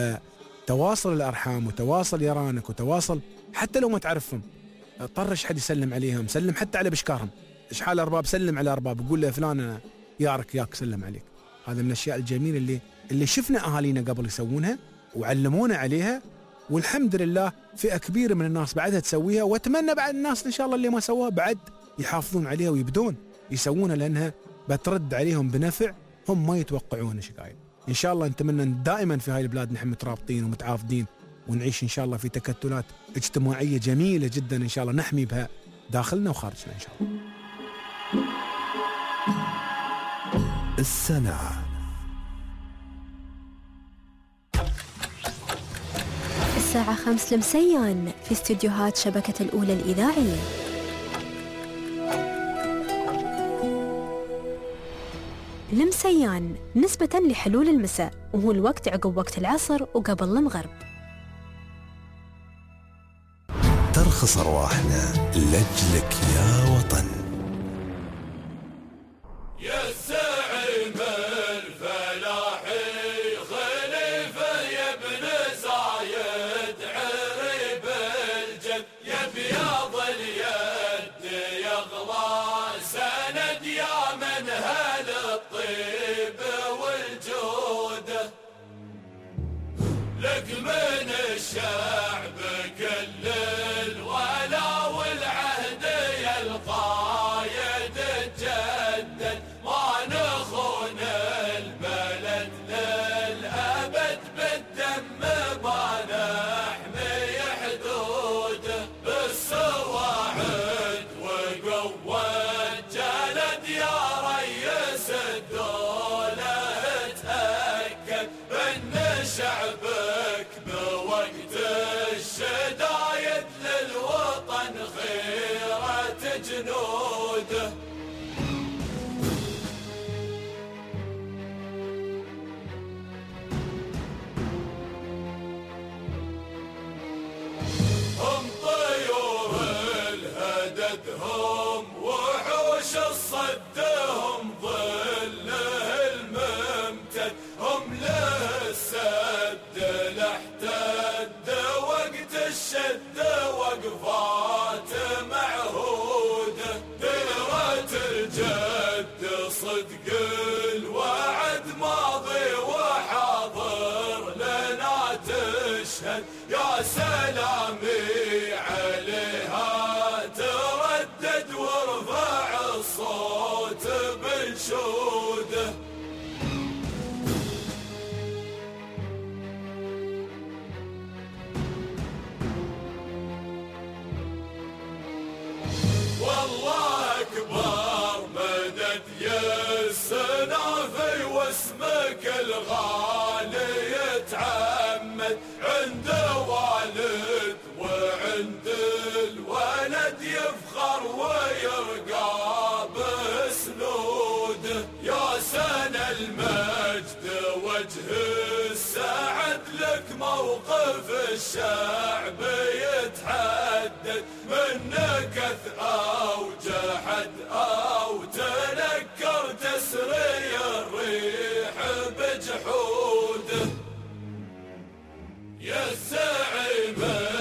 فتواصل الأرحام وتواصل يرانك وتواصل حتى لو ما تعرفهم، طرش حد يسلم عليهم، سلم حتى على بشكارهم، إشحال أرباب سلم على أرباب، يقول له فلان يارك ياك سلم عليك. هذا من الأشياء الجميلة اللي شفنا أهالينا قبل يسوونها وعلمونا عليها، والحمد لله فئة كبيرة من الناس بعدها تسويها، وأتمنى بعد الناس إن شاء الله اللي ما سووها بعد يحافظون عليها ويبدون يسوونها، لأنها بترد عليهم بنفع هم ما يتوقعون. شكاية إن شاء الله نتمنى دائما في هاي البلاد نحن مترابطين ومتعافضين، ونعيش إن شاء الله في تكتلات اجتماعية جميلة جدا إن شاء الله نحمي بها داخلنا وخارجنا إن شاء الله. السنة الساعة 5 لمسيان في استديوهات شبكة الأولى الإذاعية. لمسيان نسبة لحلول المساء، وهو الوقت عقب وقت العصر وقبل المغرب. ترخص أرواحنا لأجلك يا وطن. يا الزعيم الفلاحي خليفة يا ابن زايد عريب الجد، يا بياض اليد يغلى سند يا من هل الطيب والجودة، لك من الشعب كل الولا والعهد يا القايد الجدد، ما نخون البلد للأبد بالدم ما نحمي حدوده، بالسواعد وقوة جلد يا ريس الدولة، اتأكد بأن شعبك بوقت الشدايد للوطن خيرة جنوده. هم طيور الهدد، هم وحوش الصد، هم ظله الممتد، هم له السد الاحتد، وقت الشد وقفات معهوده، ديرة الجد صدق الوعد ماضي وحاضر لنا تشهد، يا سلامي عليها تردد وارفع الصوت بنشوده. والله أكبر مدد يا السنافي واسمك الغالي يتعمد، عند والد وعند الولد يفعل النار ويرقى بسنوده. يا سنة المجد وجه السعد لك موقف الشعب يتحدد، من نكث أو جحد أو تنكر تسري الريح بجحوده. يا الزعيم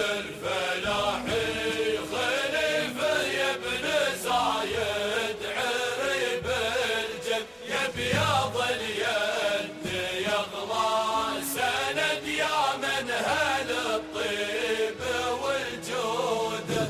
الفلاحي خليفة يا ابن زايد عريب الجد، يا بياض اليد يغلى سند يا منهل الطيب والجود.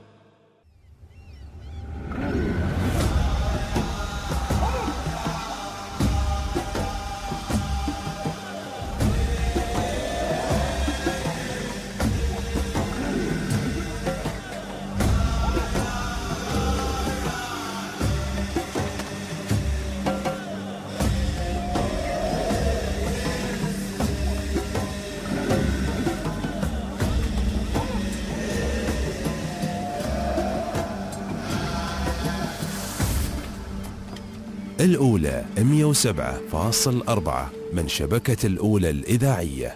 الأولى 107.4 من شبكة الأولى الإذاعية.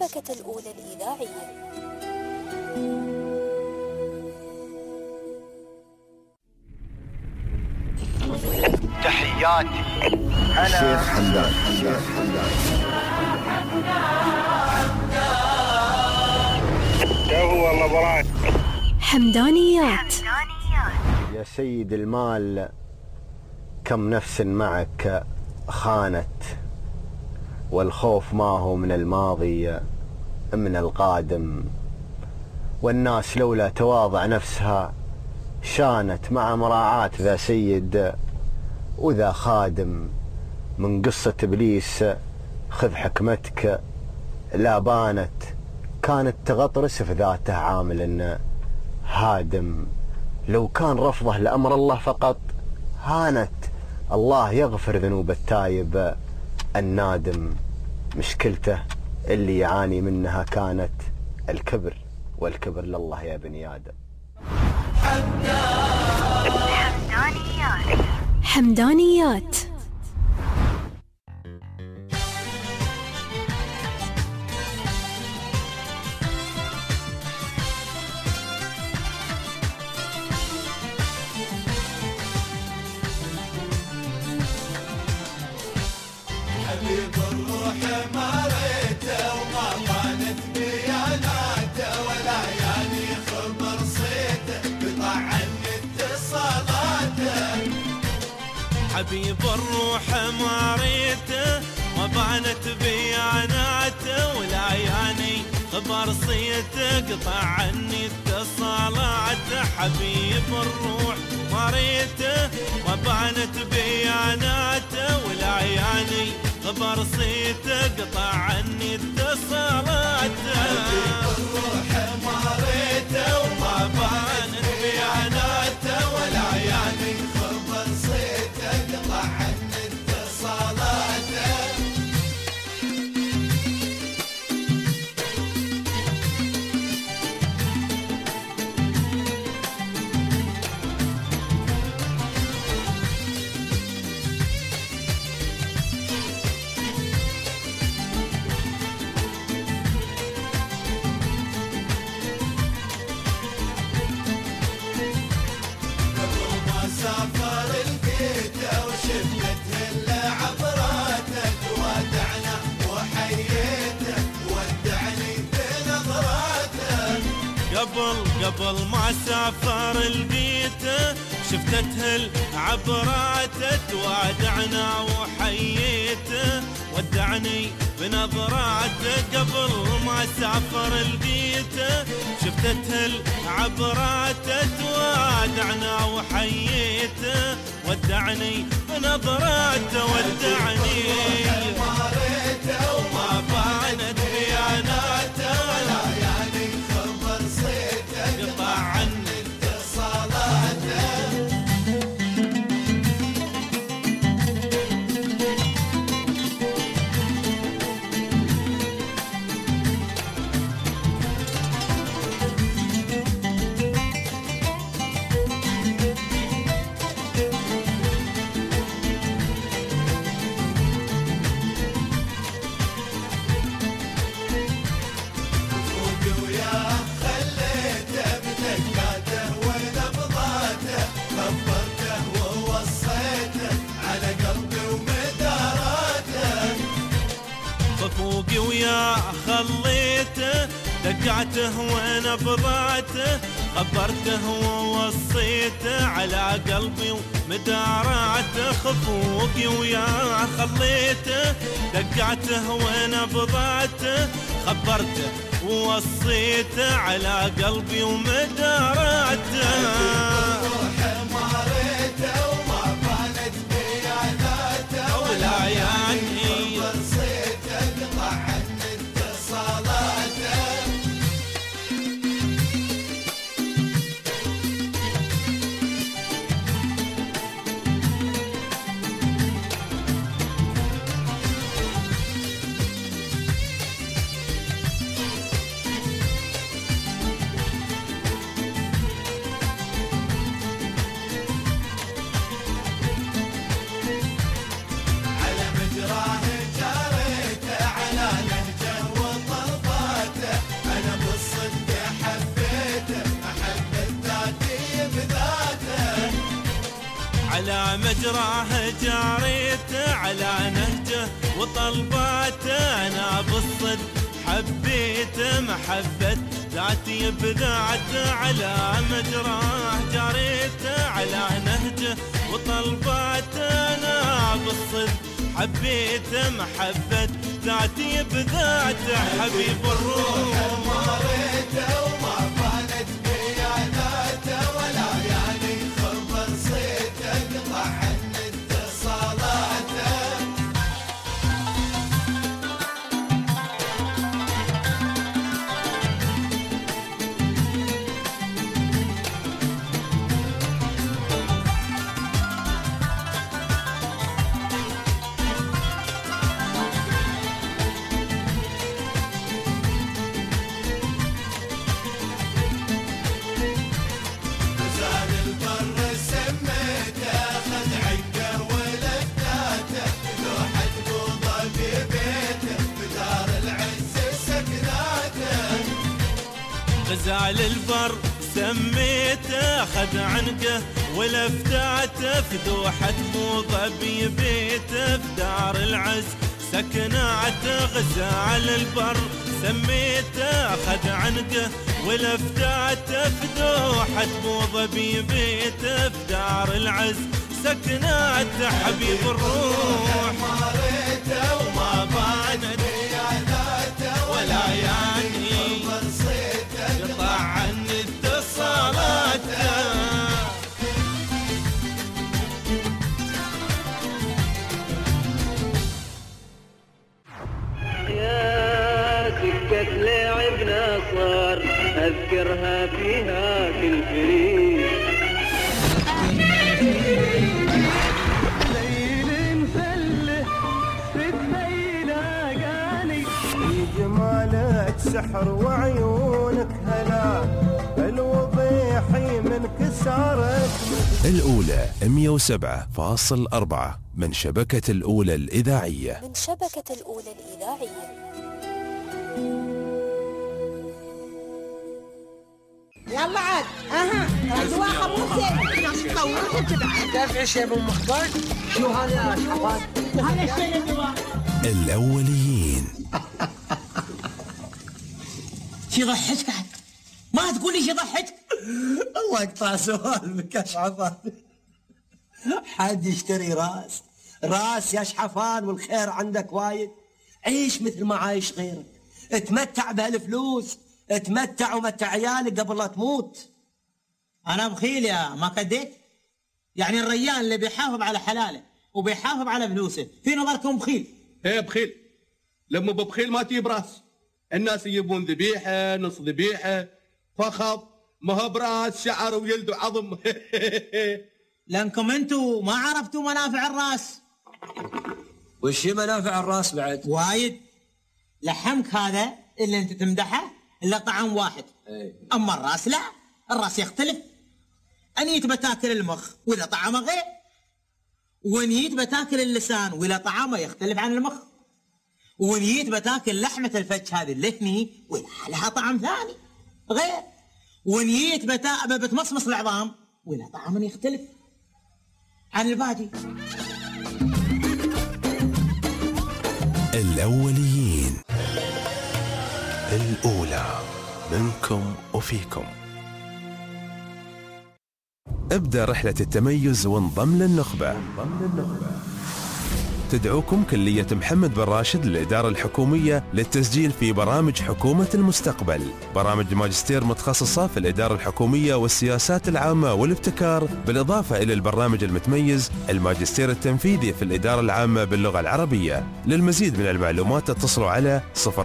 تحياتي الشيخ حمدان. هو الله براك. حمدانيات. يا سيد المال كم نفس معك خانت، والخوف ما هو من الماضي من القادم، والناس لولا تواضع نفسها شانت، مع مراعاة ذا سيد وذا خادم. من قصة إبليس خذ حكمتك لا بانت، كانت تغطرس في ذاته عامل هادم. لو كان رفضه لأمر الله فقط هانت، الله يغفر ذنوب التايب النادم. مشكلته اللي يعاني منها كانت الكبر، والكبر لله يا بني آدم. حمدانيات. حبيب الروح ما ريته وما طانت بياناته، ولا يعني خبر صيته قطع عني اتصالاته. حبيب الروح ما ريته ما بانت بياناته، ولا يعني خبر صيته قطع عني اتصالاته. حبيب الروح ما ريته ما بانت بياناته، ولا يعني خبر صيته قطع عني اتصالاته. حبيب الروح ما ريته وما بانت بياناته، ولا يعني خبر صيته قطع عني اتصالاته. سافر لقيته وشفته العبراته، تودعنا وحييته ودعني بنظراته. قبل ما سافر لقيته شفتته العبراته، توادعنا وحييته ودعني بنظراته. قبل ما سافر لقيته شفتته العبراته، توادعنا وحييته ودعني بنظراته. ودعني ما ريته وما بانت بياناته، ولا يعني خبر صيته قطع عني اتصالاته. وياه خليته، دقعته ونبضاته، خبرته ووصيته على قلبي ومداراته، خفوقي وياه خليته، دقعته ونبضاته، خبرته ووصيته على قلبي ومداراته. حمارته وما بانت دياناته ولا يعني صيته قطع عن اتصالاته. على مجراه جاريته، على نهجه وطلباته، أنا بالصدق حبيته، محبة ذاتي بذاته. على مجراه جاريته، على نهجه وطلباته، أنا بالصدق حبيته، محبة ذاتي بذاته. حبيب الروح ماريته وما بانت دياناته ولا يعني خبر صيته قطع عن اتصالاته. غزال البر سميته، خذ عنقه ولفتاته، في دوحة مو ظبي بيته، في دار العز سكناته. غزال البر سميته، خذ عنقه ولفتاته، في دوحة مو ظبي بيته، في دار العز سكناته. حبيب الروح ماريته وما بانت دياناته ولا يعني قطع عن اتصالاته. يا سكة لعبنا صار أذكرها فيها كل فريق. ليل مفله في الليل أغاني، في جمالك سحر وعيونك هلا، الوضيحي من كسارك. الأولى 107.4 من شبكة الأولى الإذاعية. من شبكة الأولى الإذاعية. يلا عاد الأجواء خبوزة ناس تطورها كذا. دافع شيء من مخبر. شو هذا يا شباب؟ هذا الشيء اللي الأوليين. شي ضحك عاد؟ ما تقول لي شي ضحك؟ الله يقطع سوالفك يا شعفان. حد يشتري راس يا شحفان، والخير عندك وايد. عيش مثل ما عايش غيرك، اتمتع بهالفلوس، اتمتع ومتع عيالك قبل لا تموت. انا بخيل يا ما كديت؟ يعني الريان اللي بيحافظ على حلاله وبيحافظ على فلوسه في نظركم بخيل؟ ايه بخيل. لما ببخيل ما تجيب راس، الناس يجيبون ذبيحه، نص ذبيحه، فخذ، ما هو براس، شعر وجلد وعظم. لانكم انتم ما عرفتوا منافع الراس. وش هي منافع الراس بعد؟ وايد. لحمك هذا اللي انت تمدحه الا طعم واحد. اما الراس لا، الراس يختلف. انيت بتاكل المخ واذا طعمه غير، ونيت بتاكل اللسان واذا طعمه يختلف عن المخ، ونيت بتاكل لحمه الفج هذه اللي هني واذا لها طعم ثاني غير، ونيت بتمصمص العظام واذا طعمه يختلف عن الباقي. الأوليين. الأولى منكم وفيكم. ابدأ رحلة التميز وانضم للنخبة. تدعوكم كلية محمد بن راشد للإدارة الحكومية للتسجيل في برامج حكومة المستقبل، برامج ماجستير متخصصة في الإدارة الحكومية والسياسات العامة والابتكار، بالإضافة إلى البرنامج المتميز الماجستير التنفيذي في الإدارة العامة باللغة العربية. للمزيد من المعلومات اتصلوا على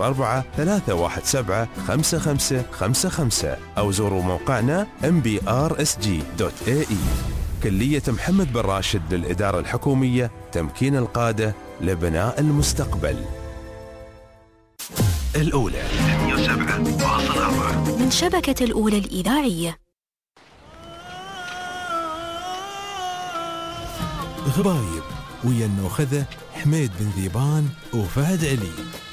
04-317-5555 أو زوروا موقعنا mbrsg.ae. كلية محمد بن راشد للإدارة الحكومية، تمكين القادة لبناء المستقبل. الأولى 107.4 من شبكة الأولى الإذاعية. غرايب ويا النوخذة حميد بن ذيبان وفهد علي.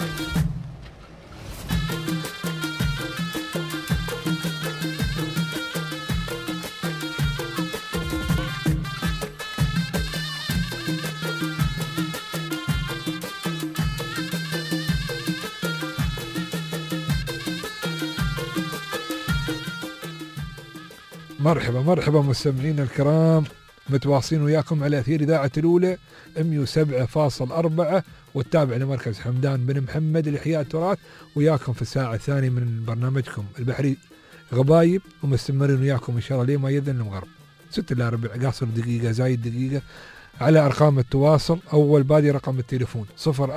مرحبا مستمعينا الكرام، متواصلين وياكم على أثير إذاعة الأولى 107.4 والتابع لمركز حمدان بن محمد لإحياء التراث، وياكم في الساعة الثانية من برنامجكم البحري غبايب، ومستمرين وياكم إن شاء الله ليه ما يذن المغرب 6 إلا ربع، قاصر دقيقة زايد دقيقة. على أرقام التواصل، أول بادي رقم التليفون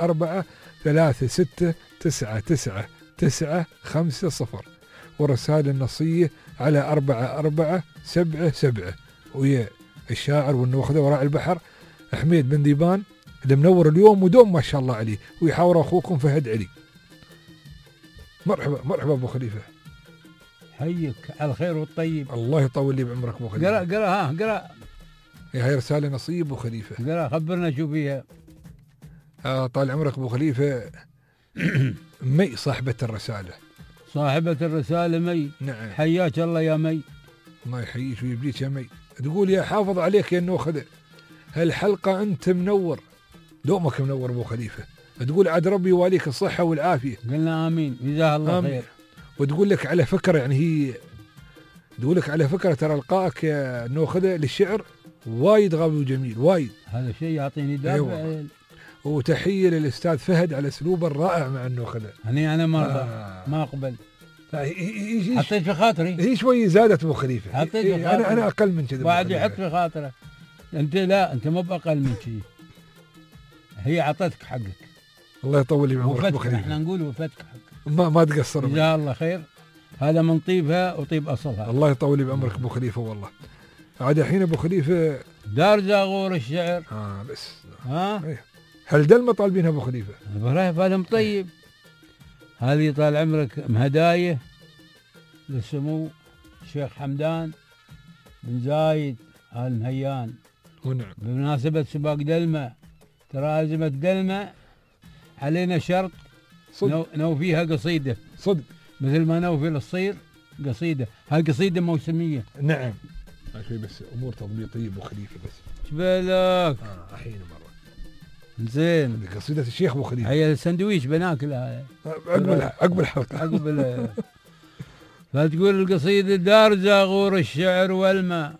04-36999950، والرسائل النصية على 4477. ويا الشاعر والنوخذة وراء البحر حميد بن ذيبان اللي منور اليوم ودوم ما شاء الله عليه، ويحاور أخوكم فهد علي. مرحبا أبو خليفة، حيك على الخير والطيب. الله يطول لي بعمرك أبو خليفة. قرأ هاي رسالة نصيب أبو خليفة. قرأ، خبرنا شو فيها. طال عمرك أبو خليفة. مي صاحبة الرسالة. صاحبة الرسالة مي. نعم. حياك الله يا مي. الله يحييك ويبليك يا مي. تقول يا حافظ عليك يا النوخذة، هالحلقة أنت منور، دومك منور أبو خليفة. تقول عاد ربي يواليك الصحة والعافية. قلنا آمين، جزاه الله خير. وتقول لك على فكرة، يعني هي تقول لك على فكرة ترى لقائك يا النوخذة للشعر وايد غاوي وجميل وايد. هذا شيء يعطيني دافع. أيوة. وتحية للأستاذ فهد على أسلوبه الرائع مع النوخذة. أنا مرضى ما أقبل. حطيت في خاطري. هي شوي زادت أبو خليفة. حطيت في خاطري. أنا أقل من كذا. بعد يحط في خاطره. أنت لا، أنت مو بأقل من شيء. هي عطتك حقك. الله يطول لي بعمرك أبو خليفة. احنا نقول وفتك حقك. ما تقصر. جزاه الله خير. هذا من طيبها وطيب أصلها. الله يطول لي بعمرك أبو خليفة والله. عاد الحين أبو خليفة دار زاغور الشعر. بس. إيه. هل دلمة طالبينها أبو خليفة؟ برايف هذا مطيب. هذه طال عمرك مهداية لسمو الشيخ حمدان بن زايد آل نهيان. ونعم. بمناسبة سباق دلمة، ترى أزمة دلمة علينا شرط نوفيها قصيدة صدق، مثل ما نوفي للصير قصيدة. هاي قصيدة موسمية. نعم. شوي بس أمور تضبيطية أبو خليفة بس. شبالك؟ الحين مرة. زين. قصيدة الشيخ أبو خليفة. هي السندويش بناكلها عقب الحلقة. فتقول القصيدة دار زاغور الشعر والماء،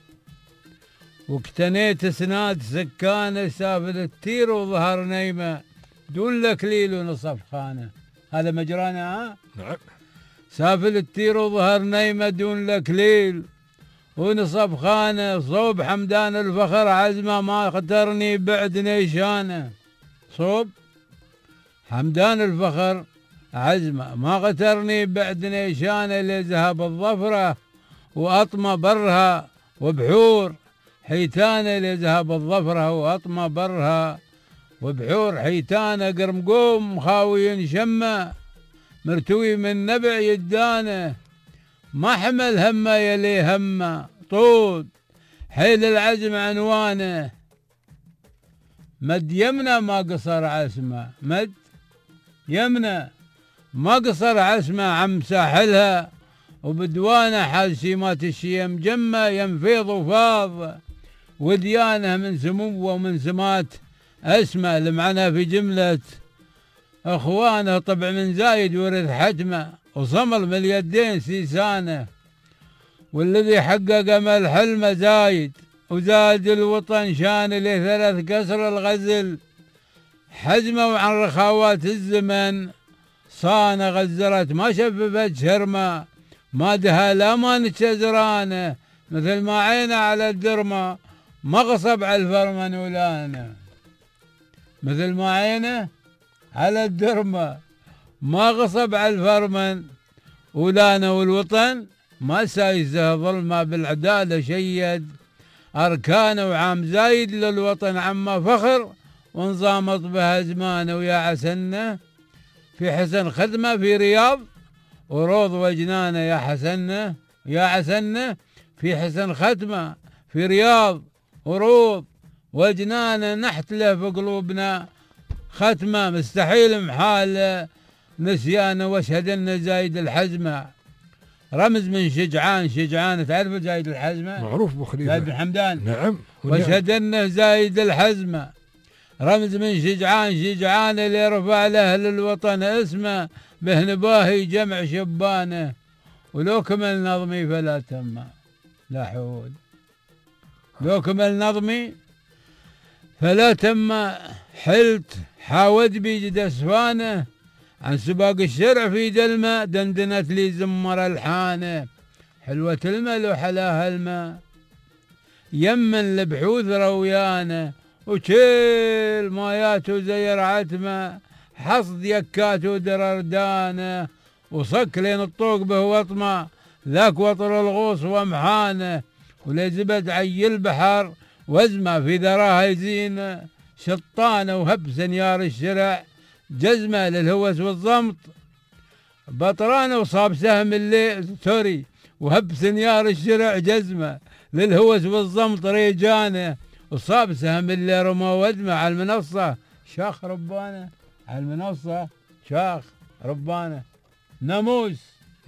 واقتنيت اسناد سكانه، سافل التير وظهر نيمة، دون لكليل ونصف خانه. هذا مجرانا. نعم. سافل التير وظهر نيمة، دون لكليل ونصف خانه، صوب حمدان الفخر عزمه، ما خطرني بعد نيشانه. صوب حمدان الفخر عزمه، ما غترني بعد نيشانه، لذهب الظفرة وأطمى برها، وبحور حيتانه، لذهب الظفرة وأطمى برها، وبحور حيتانه، قرمقوم خاوي شمه، مرتوي من نبع يدانه، ما حمل همه يلي همه، طود حيل العزم عنوانه، مد يمنى ما قصر عسمه، مد يمنى ما قصر عسمه، عم ساحلها وبدوانه، حال سيمات الشيم جمه، ينفيض وفاض وديانه، من سموه ومن سمات اسمه، المعنى في جملة اخوانه طبع من زايد ورث حجمه، وصمل من اليدين سيسانه، والذي حقق امل حلمه زايد، وزاد الوطن شان له 3 كسر الغزل، حزمه وعن رخاوات الزمن صانه غزرت ما شففت شرمه، ما دها لا ما نتشزرانه، مثل ما عينه على الدرمه ما غصب على الفرمن ولانه، مثل ما عينه على الدرمه ما غصب على الفرمن ولانه، والوطن ما سايسه ظلمه بالعداله شيد أركانه، وعام زايد للوطن عما فخر ونظامت بها زمانه، ويا عسنه في حسن خدمه في رياض وروض وجنانه، يا حسنه يا عسنه في حسن ختمه في رياض وروض وجنانه، نحت له في قلوبنا ختمه مستحيل محال نسيانه، واشهد ان زايد الحزمه رمز من شجعان تعرف زايد الحزمه؟ معروف ابو خليفه زايد بن حمدان. نعم. واشهد انه زايد الحزمه رمز من شجعان اللي رفع له للوطن اسمه، به نباهي جمع شبانه، ولو كمل نظمي فلا تم لا حول، لو كمل نظمي فلا تم، حلت حاود بيجد اسفانه، عن سباق الشرع في دلمه دندنت لي زمر الحانه، حلوة الماء وحلاها الماء يمن البحوث رويانه، وشيل مايات وزير عتمه، حصد يكات ودرر دانه، وصك لين الطوق به وطمه، ذاك وطر الغوص ومحانه، ولزبد عي البحر وزمه في ذراها يزينه، شطانه وهب سنيار الشرع جزمه للهوس والضمط، بطرانه وصاب سهم الليل سوري، وهب سنيار الشرع جزمه للهوس والضمط ريجانه، وصاب سهم اللي رمى ودمه على المنصه شاخ ربانه، على المنصه شاخ ربانه، ناموس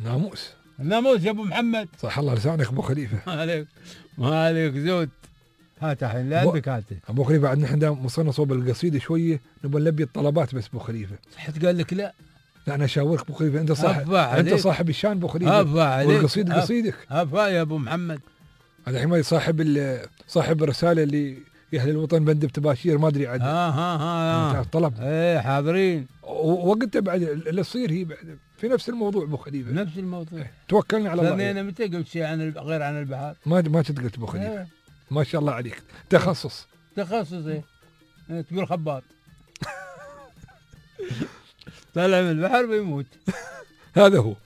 يا ابو محمد، صح الله لسانك ابو خليفه. ما عليك زود، هات الحين لا عندك هات ابو خليفه. بعد نحن وصلنا صوب القصيده شويه نبغى نلبي الطلبات بس ابو خليفه. حد قال لك لا انا اشاورك ابو خليفه، انت صاحب الشان ابو خليفه، والقصيده قصيدك. يا ابو محمد. هذا الحين صاحب الرساله اللي يا اهل الوطن بندب تباشير ما ادري عاد طلب ايه حاضرين، وقلت بعد اللي تصير هي بعد في نفس الموضوع ابو خليفه، نفس الموضوع. توكلنا على الله. انا متى قلت شيء غير عن البحر؟ ما قلت ابو خليفه. ما شاء الله عليك، تخصص ايه تقول خباط طلع من البحر بيموت. هذا هو.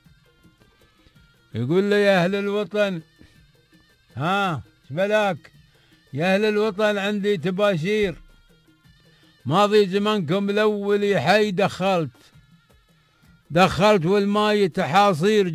يقول لي يا اهل الوطن، ايش بلاك يا اهل الوطن، عندي تباشير، ماضي زمانكم الاول حي دخلت والماي تحاصير،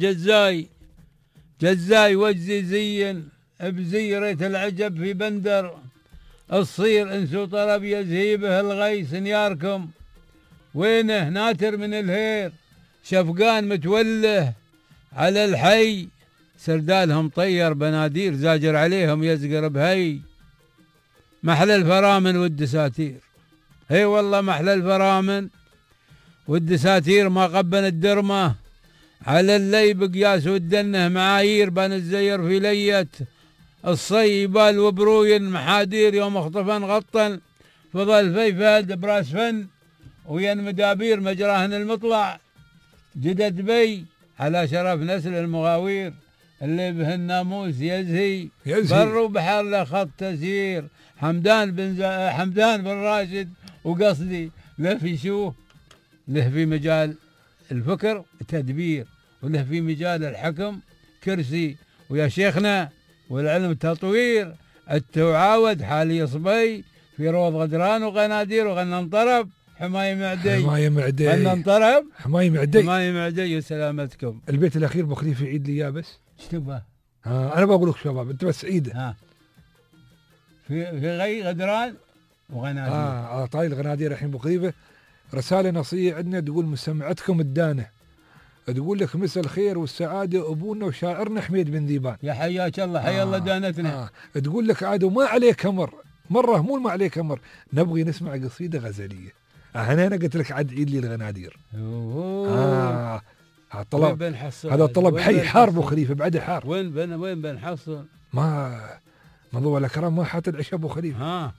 جزاي وجزي زين بزي ريت العجب في بندر الصير، انسو طرب يزهيبه الغي سنياركم، وينه ناتر من الهير، شفقان متوله على الحي، سردالهم طير بنادير، زاجر عليهم يزقر بهي، محل الفرامن والدساتير، هي والله محل الفرامن والدساتير، ما قبن الدرمه على اللي بقياس والدنه، معايير بان الزير في لية الصيبال وبروين، محادير يوم اخطفن غطن، فضل فيفاد براس فن، وين مدابير مجراهن المطلع، جدد بي على شرف نسل المغاوير، اللي به الناموس يزهي بر وبحر له خط تسير، حمدان بن راشد، وقصدي له في شو، له في مجال الفكر تدبير، وله في مجال الحكم كرسي، ويا شيخنا والعلم تطوير، التعاود حالي صبي في روض غدران وغنادير وغنم طرب، حماية معدي غنم طرب حماية معدي وسلامتكم. البيت الاخير ابو خليفه يعيد لي اياه بس. ايش تبغى؟ انا بقول لك شباب انت بس عيده. في غي غدران وغنادير. طاي الغنادير الحين ابو خليفه. رساله نصيه عندنا تقول مستمعتكم الدانه، تقول لك مسا الخير والسعاده ابونا وشاعرنا حميد بن ذيبان. يا حياك الله، حيا الله دانتنا. تقول لك عاد وما عليك امر، مره مو ما عليك امر، نبغي نسمع قصيده غزليه. أنا قلت لك عاد عيد لي الغنادير. هذا طلب حي حار ابو خليفه بعد حار. وين بنحصل؟ ما موضوع الكرام ما حات العشاء ابو خليفه.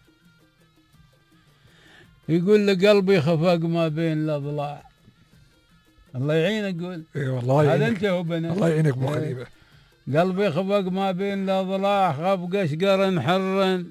يقول لك قلبي خفق ما بين الاضلاع. الله يعينك. قول اي والله هذا انت وبنا. الله يعينك ابو خليفه. قلبي خفق ما بين الاضلاع، خف قشقر حرا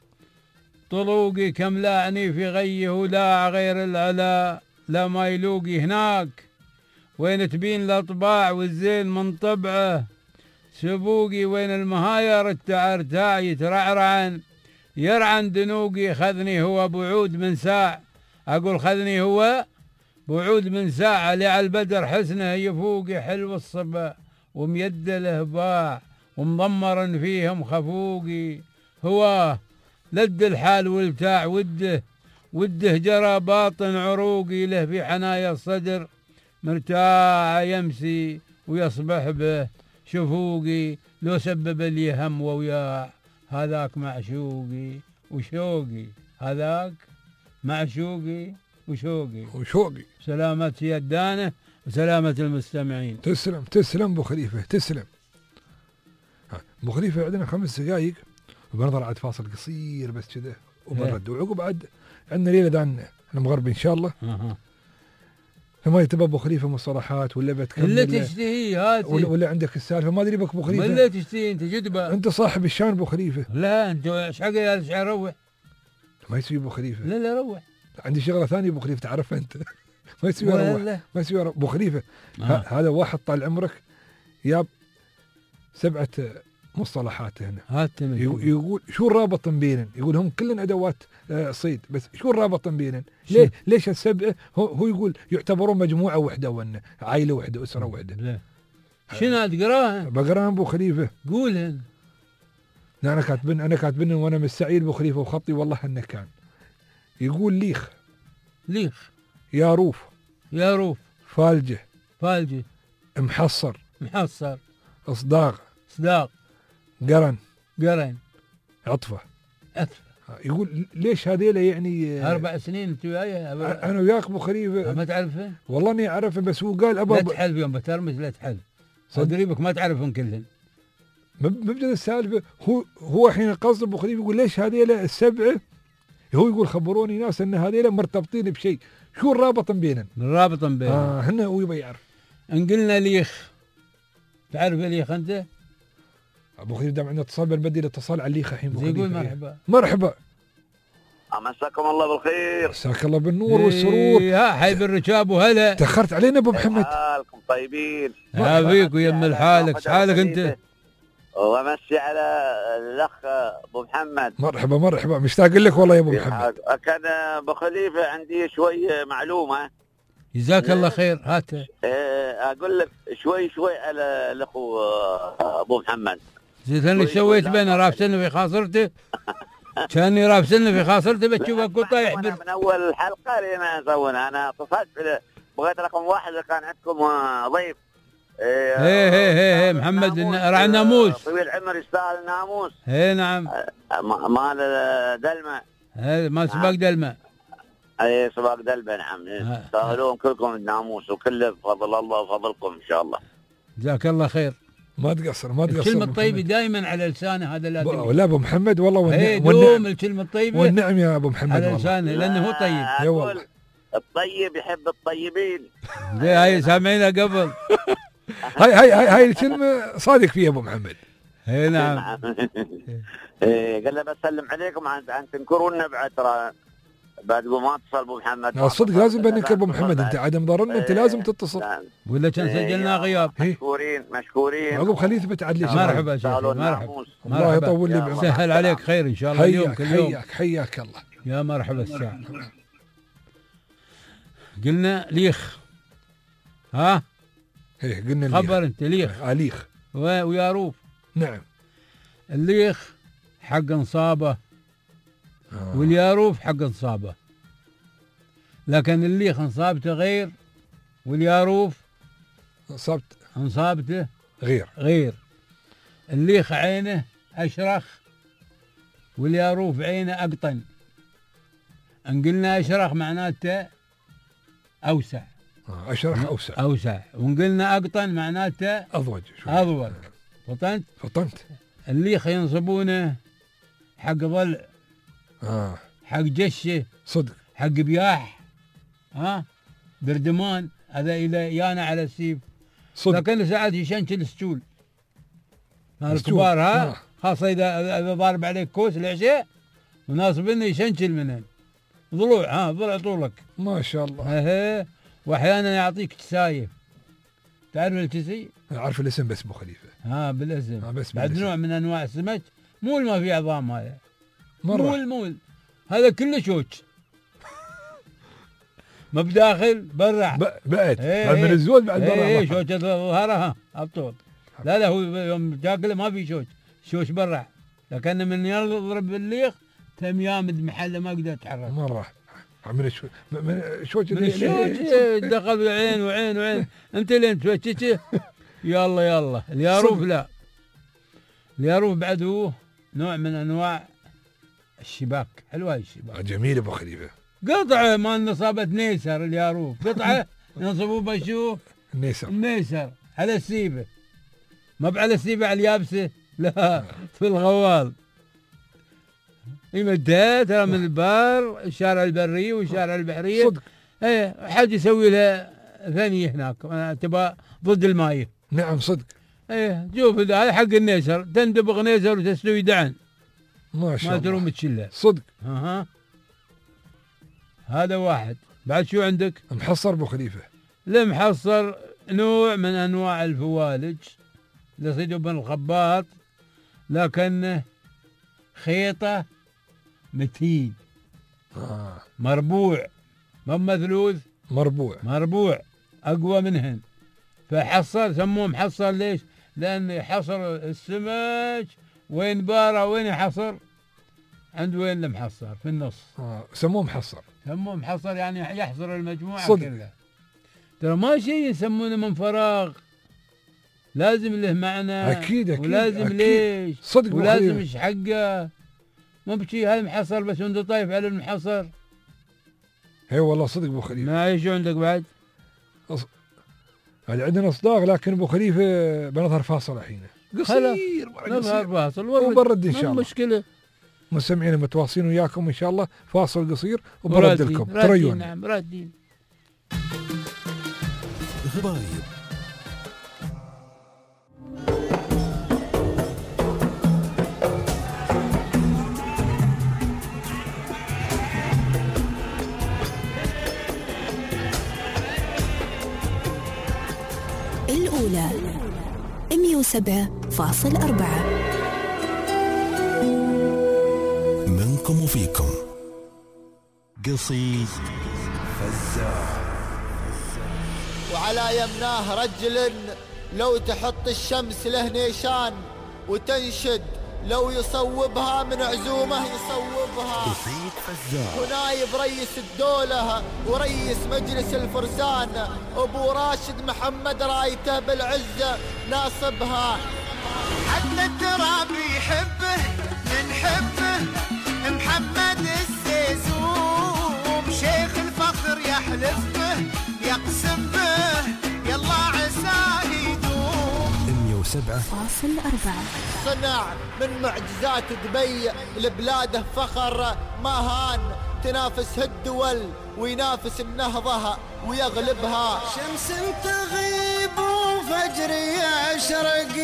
طلوقي كم لاعني في غيه ولاع غير العلا لا ما يلوقي هناك وين تبين الاطباع والزين من طبعه سبوقي وين المهاير التعرتاع يترعرعن يرعن دنوقي خذني هو بعود من ساع. اقول خذني هو بعود من ساعة لي على البدر حسنه يفوقي حلو الصبا وميد له باع ومضمر فيهم خفوقي هو لد الحال والتاع وده جرى باطن عروقي له في حنايا الصدر مرتاع يمسي ويصبح به شفوقي لو سبب لي هم ووياع هذاك معشوقي وشوقي هذاك معشوقي وشوقي سلامة يدانه وسلامة المستمعين. تسلم ابو خليفه تسلم. ابو خليفه عندنا 5 دقائق وبنظر عاد فاصل قصير بس كذا وبنرد وعقب عاد عندنا ليله دان المغرب ان شاء الله. فما يتبى ابو خليفه مصطلحات ولا بتكمل اللي تشتهي هذه ولا عندك السالفه ما ادري بك ابو خليفه ولا تشتهي انت جدبه انت صاحب الشان ابو خليفه. لا انت ايش حق ايش روح ما يسوي ابو خليفه. لا روح عندي شغله ثانيه ابو خليفه تعرفها انت. ما يسوي روح ما يسوي ابو خليفه. هذا واحد طال عمرك ياب 7 مصطلحات هنا. يقول شو الرابط بينن؟ يقول هم كلن ادوات صيد بس شو الرابط بينن؟ ليش ال7 هو يقول يعتبرون مجموعه وحده وان عائله وحده اسره وحده. لا شنو تقراها؟ بقراها ابو خليفه. قولهن. انا كاتبن وانا مستعيل ابو خليفه وخطي والله انه كان يقول ليخ ياروف فالجه محصر اصداغ قرن عطفه. يقول ليش هذيلا يعني 4 سنين انت وياي انا وياك ابو خليفه ما تعرفه؟ والله اني اعرفه بس هو قال ابا لا تحلف يوم بترمس لا تحلف صدريبك ما تعرفهم كلهم. مبدا السالفه هو الحين قصد ابو خليفه يقول ليش هذيلا ال7 هو يقول خبروني ناس ان هذيلا مرتبطين بشيء شو الرابط بينهم؟ الرابط بينهم هنا هو يبي يعرف. ان قلنا ليخ تعرف ليخ انت؟ ابو خليفه دام عندنا اتصال بنبدي الاتصال على الليخ الحين. يقول مرحبا مساكم الله بالخير. مساك الله بالنور والسرور. يا حي بالركاب وهلا تاخرت علينا ابو محمد. حالكم طيبين؟ عافيك ويم حالك. ايش حالك انت؟ ومسي على الاخ ابو محمد. مرحبا مشتاق لك والله يا ابو محمد. كان ابو خليفه عندي شوي معلومه. جزاك الله خير. هات اقول لك شوي على الاخو ابو محمد. زين اللي سويت بينه رافسنه في خاصرته كاني رافسنه في خاصرته بتشوفه كل طايح من اول الحلقه لين سوينا. انا اتصلت بغيت رقم 1 كان عندكم ضيف. ايه محمد راعي الناموس طويل العمر يستاهل الناموس. نعم مال دلمه. مال سباق دلمه. اي سباق دلمه نعم. تستاهلون كلكم الناموس وكله بفضل الله وفضلكم ان شاء الله. جزاك الله خير. ما تقصر الكلمة الطيبة دائما على لسانه. هذا لازم. لا ابو محمد والله دوم الكلمة الطيبة والنعم يا ابو محمد على لسانه لانه هو طيب. يا والله الطيب يحب الطيبين. هاي سامعينها قبل. هاي الكلمة صادق فيها ابو محمد. نعم. قال له بسلم عليكم عن تنكرونا بعد ترى بعد ما اتصل ابو محمد. الصدق لازم بننكر ابو محمد. انت عدم ضررنا انت لازم تتصل ولا كان سجلنا غياب. مشكورين عقب خليه يثبت عدل. مرحبا شيخ مرحبا. الله يطول لي بعمرك. سهل عليك خير ان شاء الله. اليوم كل يوم حياك الله. يا مرحبا الساعة. قلنا ليخ. قلنا خبر انت ليخ وياروف. نعم. الليخ حق انصابه والياروف حق انصابه لكن الليخ انصابته غير والياروف انصابته غير. الليخ عينه اشرخ والياروف عينه اقطن. ان قلنا اشرخ معناته اوسع. اشرخ اوسع. اوسع. وان قلنا اقطن معناته اضوج. اضوج. فطنت. الليخ ينصبونه حق ضلع. حق جشه. صدق. حق بياح. بردمان هذا الى يانا على السيف. صدق. لكن ساعات يشنشل السجول. الكبار خاصة إذا ضارب عليك كوس العشاء وناصبني يشنشل منهن ضلوع. ضلع طولك ما شاء الله. واحيانا يعطيك تسايف. تعرف التسي؟ اعرف الاسم بس ابو خليفه. بالاسم. بس بعد بالاسم. نوع من انواع السمك مول ما في عظام. هذا مرة. مول هذا كله شوك. ما بداخل برع بعد من الزول بعد برع. شوك ظهرها ابطول. لا هو يوم تاكله ما في شوش برع. لكن من يضرب بالليخ تم يامد محله ما قدر يتحرك. مرة من الشوش دخل وعين انت لين توجهه. يلا الياروف. لا الياروف بعد هو نوع من انواع الشباك. حلوه الشباك. جميل ابو خليفه. قطعه ما نصابت نيسر. الياروف قطعه ينصبوا بشوف النيسر على السيبه. ما على السيبه على اليابسه. لا في الغوال. يمدها ترى من البار الشارع البري والشارع البحريه. صدق. حد يسوي لها ثانيه هناك تبغى ضد المايه. نعم صدق. شوف هذا حق النيسر. تندبغ نيسر وتستوي دعن. ما شاء الله. ما تروم تشله. صدق. هذا واحد. بعد شو عندك؟ محصر ابو خليفه. المحصر نوع من انواع الفوالج لصيده بن الخباط لكنه خيطه متين. مربوع ما مثلوث. مربوع اقوى منهن. فحصر سموه محصر. ليش؟ لان يحصر السمك وين باره وين يحصر عند وين المحصر في النص. سموه محصر يعني يحصر المجموعه صدق. كلها. ترى ما شيء يسمونه من فراغ. لازم له معنى. اكيد ولازم أكيد. ليش صدق. ولازم ايش حقه. ما بشي هذا محصر بس وانت طايف على المحصر. اي والله صدق ابو خليفه. ما شو عندك بعد؟ عندنا اصداق لكن ابو خليفه بنظهر فاصل الحين قصير. نظهر فاصل وبرد ان شاء الله. مشكله. مستمعين متواصلين وياكم ان شاء الله. فاصل قصير وبرد لكم. تريون. نعم رادين. غبايب. الأولى 107.4 منكم وفيكم. قصيد فزاع. وعلى يمناه رجل لو تحط الشمس له نيشان وتنشد لو يصوبها من عزومه يصوبها. قصيد فزاع. ونايب رئيس الدولة ورئيس مجلس الفرسان أبو راشد محمد رايته بالعزة ناصبها. حتى التراب يحبه نحبه محمد الزيزوم. شيخ الفخر يحلف به يقسم به يلا عساه يدوم. 107.4 صنع من معجزات دبي لبلاده فخر ما هان. تنافسها الدول وينافس النهضة ويغلبها. شمس تغيب وفجر يشرق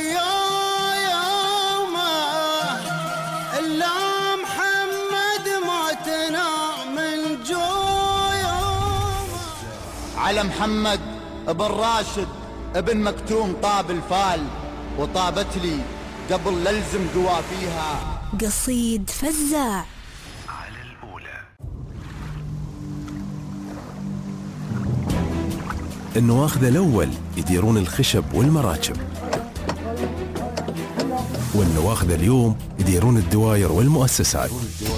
يومه إلا محمد موتنا من جويومه. على محمد ابن راشد ابن مكتوم طاب الفال وطابت لي قبل للزم قوافيها. قصيد فزاع. على الأولى. النواخذ الأول يديرون الخشب والمراكب، والنواخذ اليوم يديرون الدواير والمؤسسات.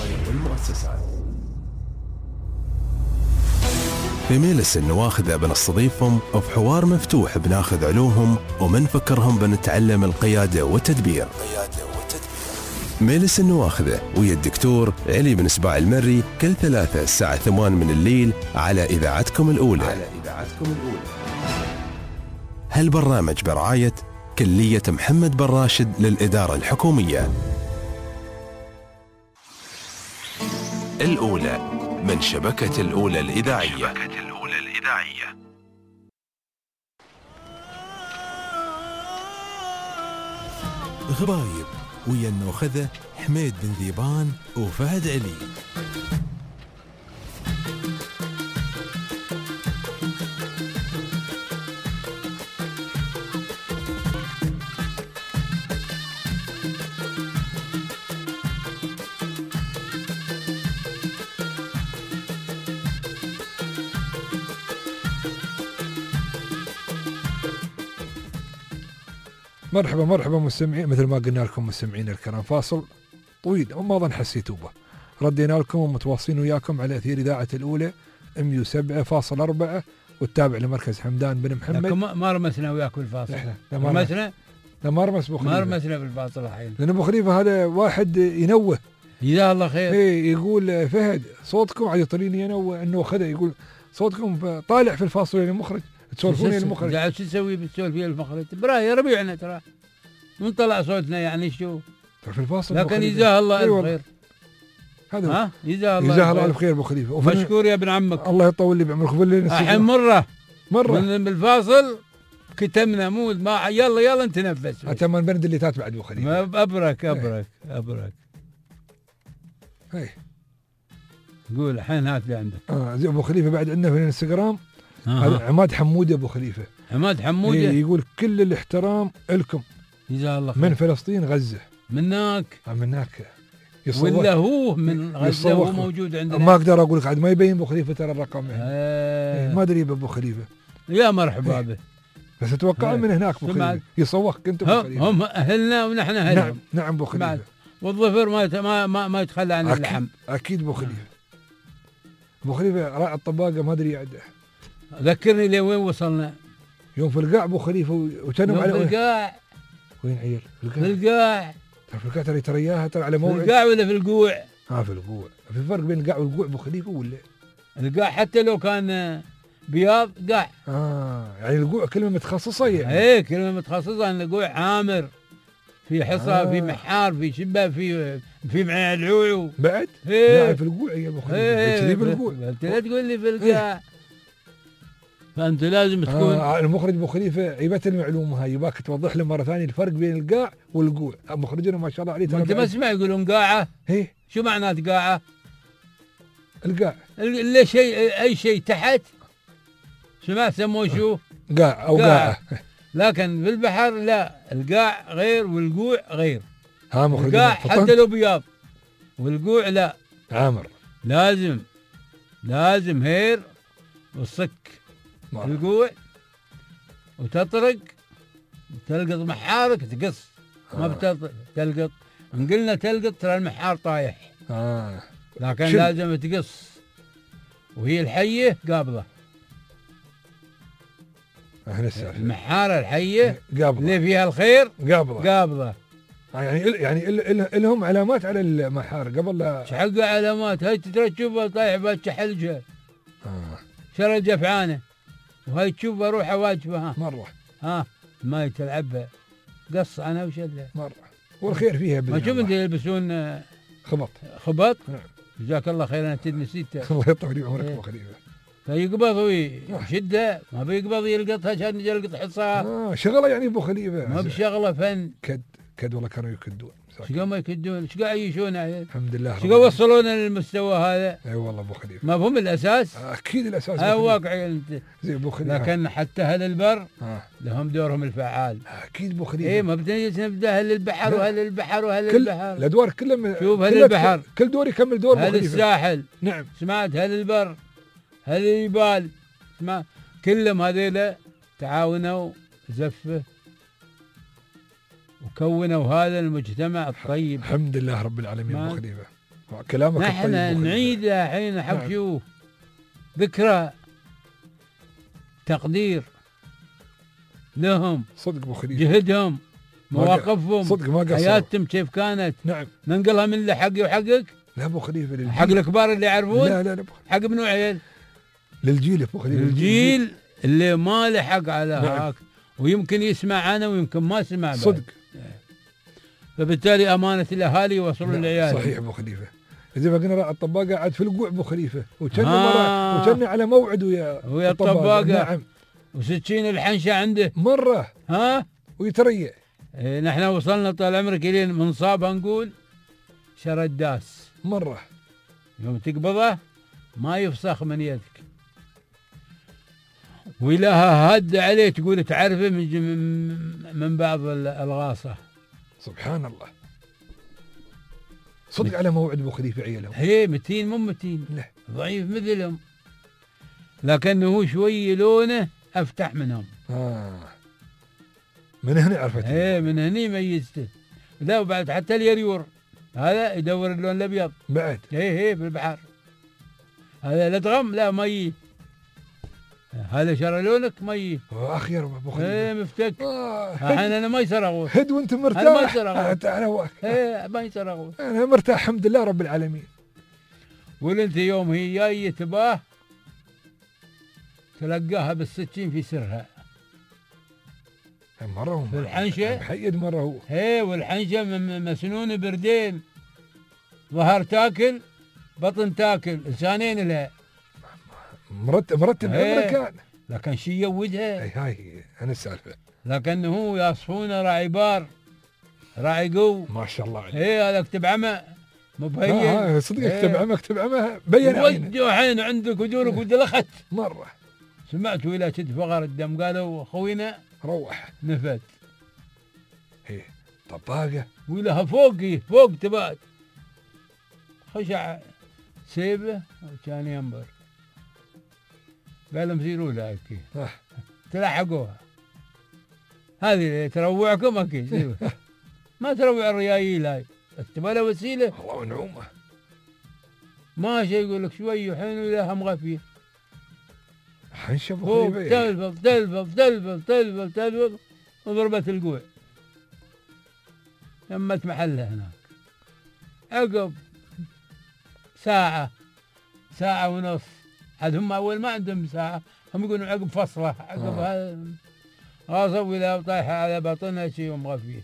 في ميلس النواخذ بنستضيفهم في حوار مفتوح بناخذ علومهم ومنفكرهم بنتعلم القيادة والتدبير. ميلس النواخذة ويا الدكتور علي بن سباع المري كل ثلاثة الساعة 8 من الليل على إذاعتكم الأولى. هالبرنامج برعاية كلية محمد بن راشد للإدارة الحكومية. الأولى من شبكة الأولى الإذاعية. غرايب ويا النوخذة حميد بن ذيبان وفهد علي. مرحبا مستمعين، مثل ما قلنا لكم مستمعين الكرام، فاصل طويل وما ظن حسيتوا به، ردينا لكم ومتواصلين وياكم على اثير اذاعه الاولى 107.4 والتابع لمركز حمدان بن محمد. ما رمسنا وياكم الفاصل. رمسنا؟ لا ما رمس ابو خليفه. ما رمسنا بالفاصل الحين. لان ابو خليفه هذا واحد ينوه. جزاه الله خير. ايه يقول فهد صوتكم عاد يطريني ينوه انه خذ، يقول صوتكم طالع في الفاصل للمخرج، تسولفون المخرج. قاعد شو تسوي بتسولف فيه المخرج؟ براي ربيعنا ترى. من طلع صوتنا يعني شو؟ في الفاصل. لكن جزاه الله الف خير. هذا جزاه الله الف خير ابو خليفه. مشكور يا ابن عمك. الله يطول لي بعمرك. الحين مرة من بالفاصل كتمنا مو ما يلا نتنفس. اتمنى برد اللي تات بعد ابو خليفه. ابرك. هي قول الحين هات لي عندك. زي ابو خليفه بعد عندنا في الانستغرام عماد حمودي ابو خليفه. عماد حمودي يقول كل الاحترام لكم. جزاه الله خير. من فلسطين غزه. منك ولا هو من غزه هو موجود عندنا. ما اقدر اقول لك عاد ما يبين ابو خليفه ترى الرقم ما ادري ابو خليفه. يا مرحبا به. بس اتوقع من هناك ابو خليفه يصوخك انت ابو خليفه. هم اهلنا ونحن اهلهم. نعم ابو خليفه. والظفر ما يتخلى عن اللحم. اكيد ابو خليفه. ابو خليفه راعي الطباقه ما ادري عده. ذكرني لوين وصلنا. يوم في القاع ابو خليفه وتنم على في القاع. وين عيل؟ في القاع. في القاع ترى اياها ترى على موعد. في القاع ولا في القوع؟ في القوع. في فرق بين القاع والقوع ابو خليفه ولا؟ القاع حتى لو كان بياض قاع. يعني القوع كلمه متخصصه يعني. ايه كلمه متخصصه. ان القوع عامر في حصى في محار في شبه في معي العوعو بعد. إيه. لا في القوع يا ابو خليفه. تشري بالقوع. انت لا تقول لي في القاع. فانت لازم تكون المخرج ابو خليفه عيبت المعلومه هاي، يباك توضح له مره ثانيه الفرق بين القاع والقوع. مخرجنا ما شاء الله عليه. انت ما تسمع يقولون قاعه؟ ايه شو معنات قاعه؟ القاع اللي شيء اي شيء تحت سمعت سموه شو؟ قاع او قاعه. لكن في البحر لا، القاع غير والقوع غير. القاع حتى لو بياض والقوع لا عامر. لازم هير والصك القوع وتطرق تلقط محارك تقص. ما بتلقط. ان قلنا تلقط ترى المحار طايح. لكن لازم تقص وهي الحيه قابضه. المحاره الحيه قابضه اللي فيها الخير قابضه. يعني لهم علامات على المحار قبل لا. شحق علامات. هاي تشوفها طايح بتشحلجها شرج افعانه، وهاي تشوفها روحها واجبه مره ما تلعبها قص انا وشله مره. والخير فيها ما شوف انت يلبسون خبط. نعم جزاك الله خير. انا نسيتها. الله يطول لي عمرك ابو خليفه. فيقبض ويشدها ما بيقبض يلقطها عشان يلقط حصاه. شغله يعني ابو خليفه ما بشغله فن. كد والله كانوا يكدون. ايش ما يكدون؟ ايش قاعد يعيشون الحمد لله. ايش وصلونا للمستوى هذا؟ اي والله ابو خليفه. ما هم الاساس. اكيد الاساس. واقعي انت زي ابو خليفه. لكن حتى اهل البر لهم دورهم الفعال. اكيد ابو خليفه. ايه ما بدنا نبدا اهل البحر واهل البحر واهل البحر. الادوار كلهم. شوف اهل البحر كل دور يكمل دور. اهل الساحل. نعم سمعت اهل البر اهل الجبال اسمع كلهم هذيلا تعاونوا زفه وكونوا هذا المجتمع الطيب. الحمد لله رب العالمين ابو خليفه. كلامك نحن نعيد الحين حق شوف ذكرى تقدير لهم صدق ابو خليفه. جهدهم مواقفهم صدق ما قصروا. حياتهم كيف كانت. نعم. ننقلها من اللي حقي وحقك. لا ابو خليفه للجيل. حق الكبار اللي يعرفون. لا حق منو عيل؟ للجيل ابو خليفه. الجيل اللي ما له حق على هاك ويمكن يسمع انا ويمكن ما سمع بعد. صدق. فبالتالي امانه الاهالي يوصلوا للعيال. صحيح ابو خليفه. زي ما قلنا راعي الطباقه قاعد في القوع ابو خليفه وكان على موعد ويا الطباقه. نعم. وسكين الحنشه عنده مره ويتريع. نحن وصلنا طال عمرك الين منصابها نقول شرداس مره يوم تقبضه ما يفسخ من يدك ولها هد عليه تقول تعرفه من بعض الغاصه. سبحان الله. صدق على موعد ابو خليفه عيالهم. هي متين مو متين. لا. ضعيف مثلهم لكنه هو شوي لونه افتح منهم. من هنا عرفت. من هني ميزته. لا وبعد حتى اليريور هذا يدور اللون الابيض بعد. هي بالبحر. هذا الادغم لا مي. هذا شرى لونك مي. اخير ابو خليفه. مفتك. الحين انا ما يسرغون. هد وانت مرتاح. انا ما يسرغون. تعال هواك. ما يسرغون. انا مرتاح الحمد لله رب العالمين. وانت يوم هي جايه تباه تلقاها بالسكين في سرها. مرة في الحنشة محيد مرة هو. والحنشة مسنون بردين ظهر تاكل بطن تاكل لسانين لها. مرتب عمره كان. لكن شي يودها. هاي انا السالفة. لكنه هو يصفونه راعي بار راعي قو. ما شاء الله عليه. هذا اكتب عمى مبين. صدق اكتب عمى بين عينه. ودوا عين عندك ودورك ودلخت. مرة سمعت ولا شد فقر الدم قالوا خوينا روح نفت. طباقة ولها فوق تبات خشع سيبه وكان ينبر. قال لهم سيروا لها تلحقوها. هذه تروعكم اكيد. ما تروع الريايل هاي تبغى لها وسيله. الله ونعومه. ماشي يقول لك شوي وحين ولها مغفيه. حنشة ابو خليفه. تلفل وضربت القوع. تمت محلها هناك. عقب ساعة ونص. عاد هم أول ما عندهم ساعة هم يقولون عقب فصلة عقب هذا غاصب ولا طايحة على بطنها شيء ومغفيه.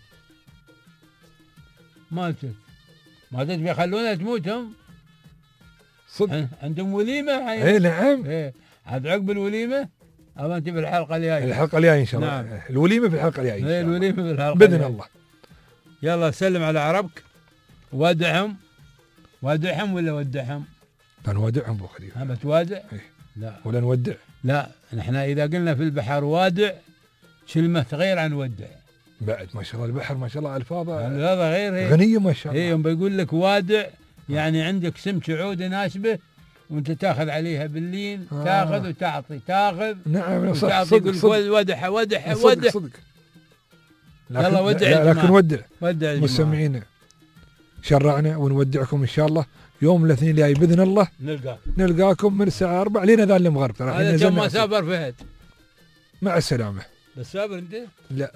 ماتت بيخلونها تموت هم. صدق. عندهم وليمة. نعم. عاد عقب الوليمة أو أنت في الحلقة الجاية إن شاء الله. نعم. الوليمة في الحلقة الجاية إن شاء الله. الوليمة في الحلقة بإذن الله. يلا سلم على عربك. وادعهم ولا ودعهم؟ نودعهم ابو خليفه. بتوادع؟ لا ولا نودع؟ لا نحن اذا قلنا في البحر وادع كلمه غير عن ودع. بعد ما شاء الله البحر ما شاء الله الفاظه هذا غير غنيه ما شاء الله. يوم بيقول لك وادع يعني عندك سمك عوده ناشبه وانت تاخذ عليها باللين. تاخذ وتعطي تاخذ. نعم صح. يقول لك ودع صدق. يلا ودع. لكن ودع مستمعينا شرعنا ونودعكم ان شاء الله يوم الاثنين الجاي باذن الله. نلقاكم من الساعه 4 لين اذان المغرب. ترى احنا نزلنا. ما سافر فهد. مع السلامه. بس سافر انت؟ لا.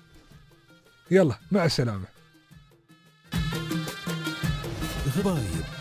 يلا مع السلامه. غرايب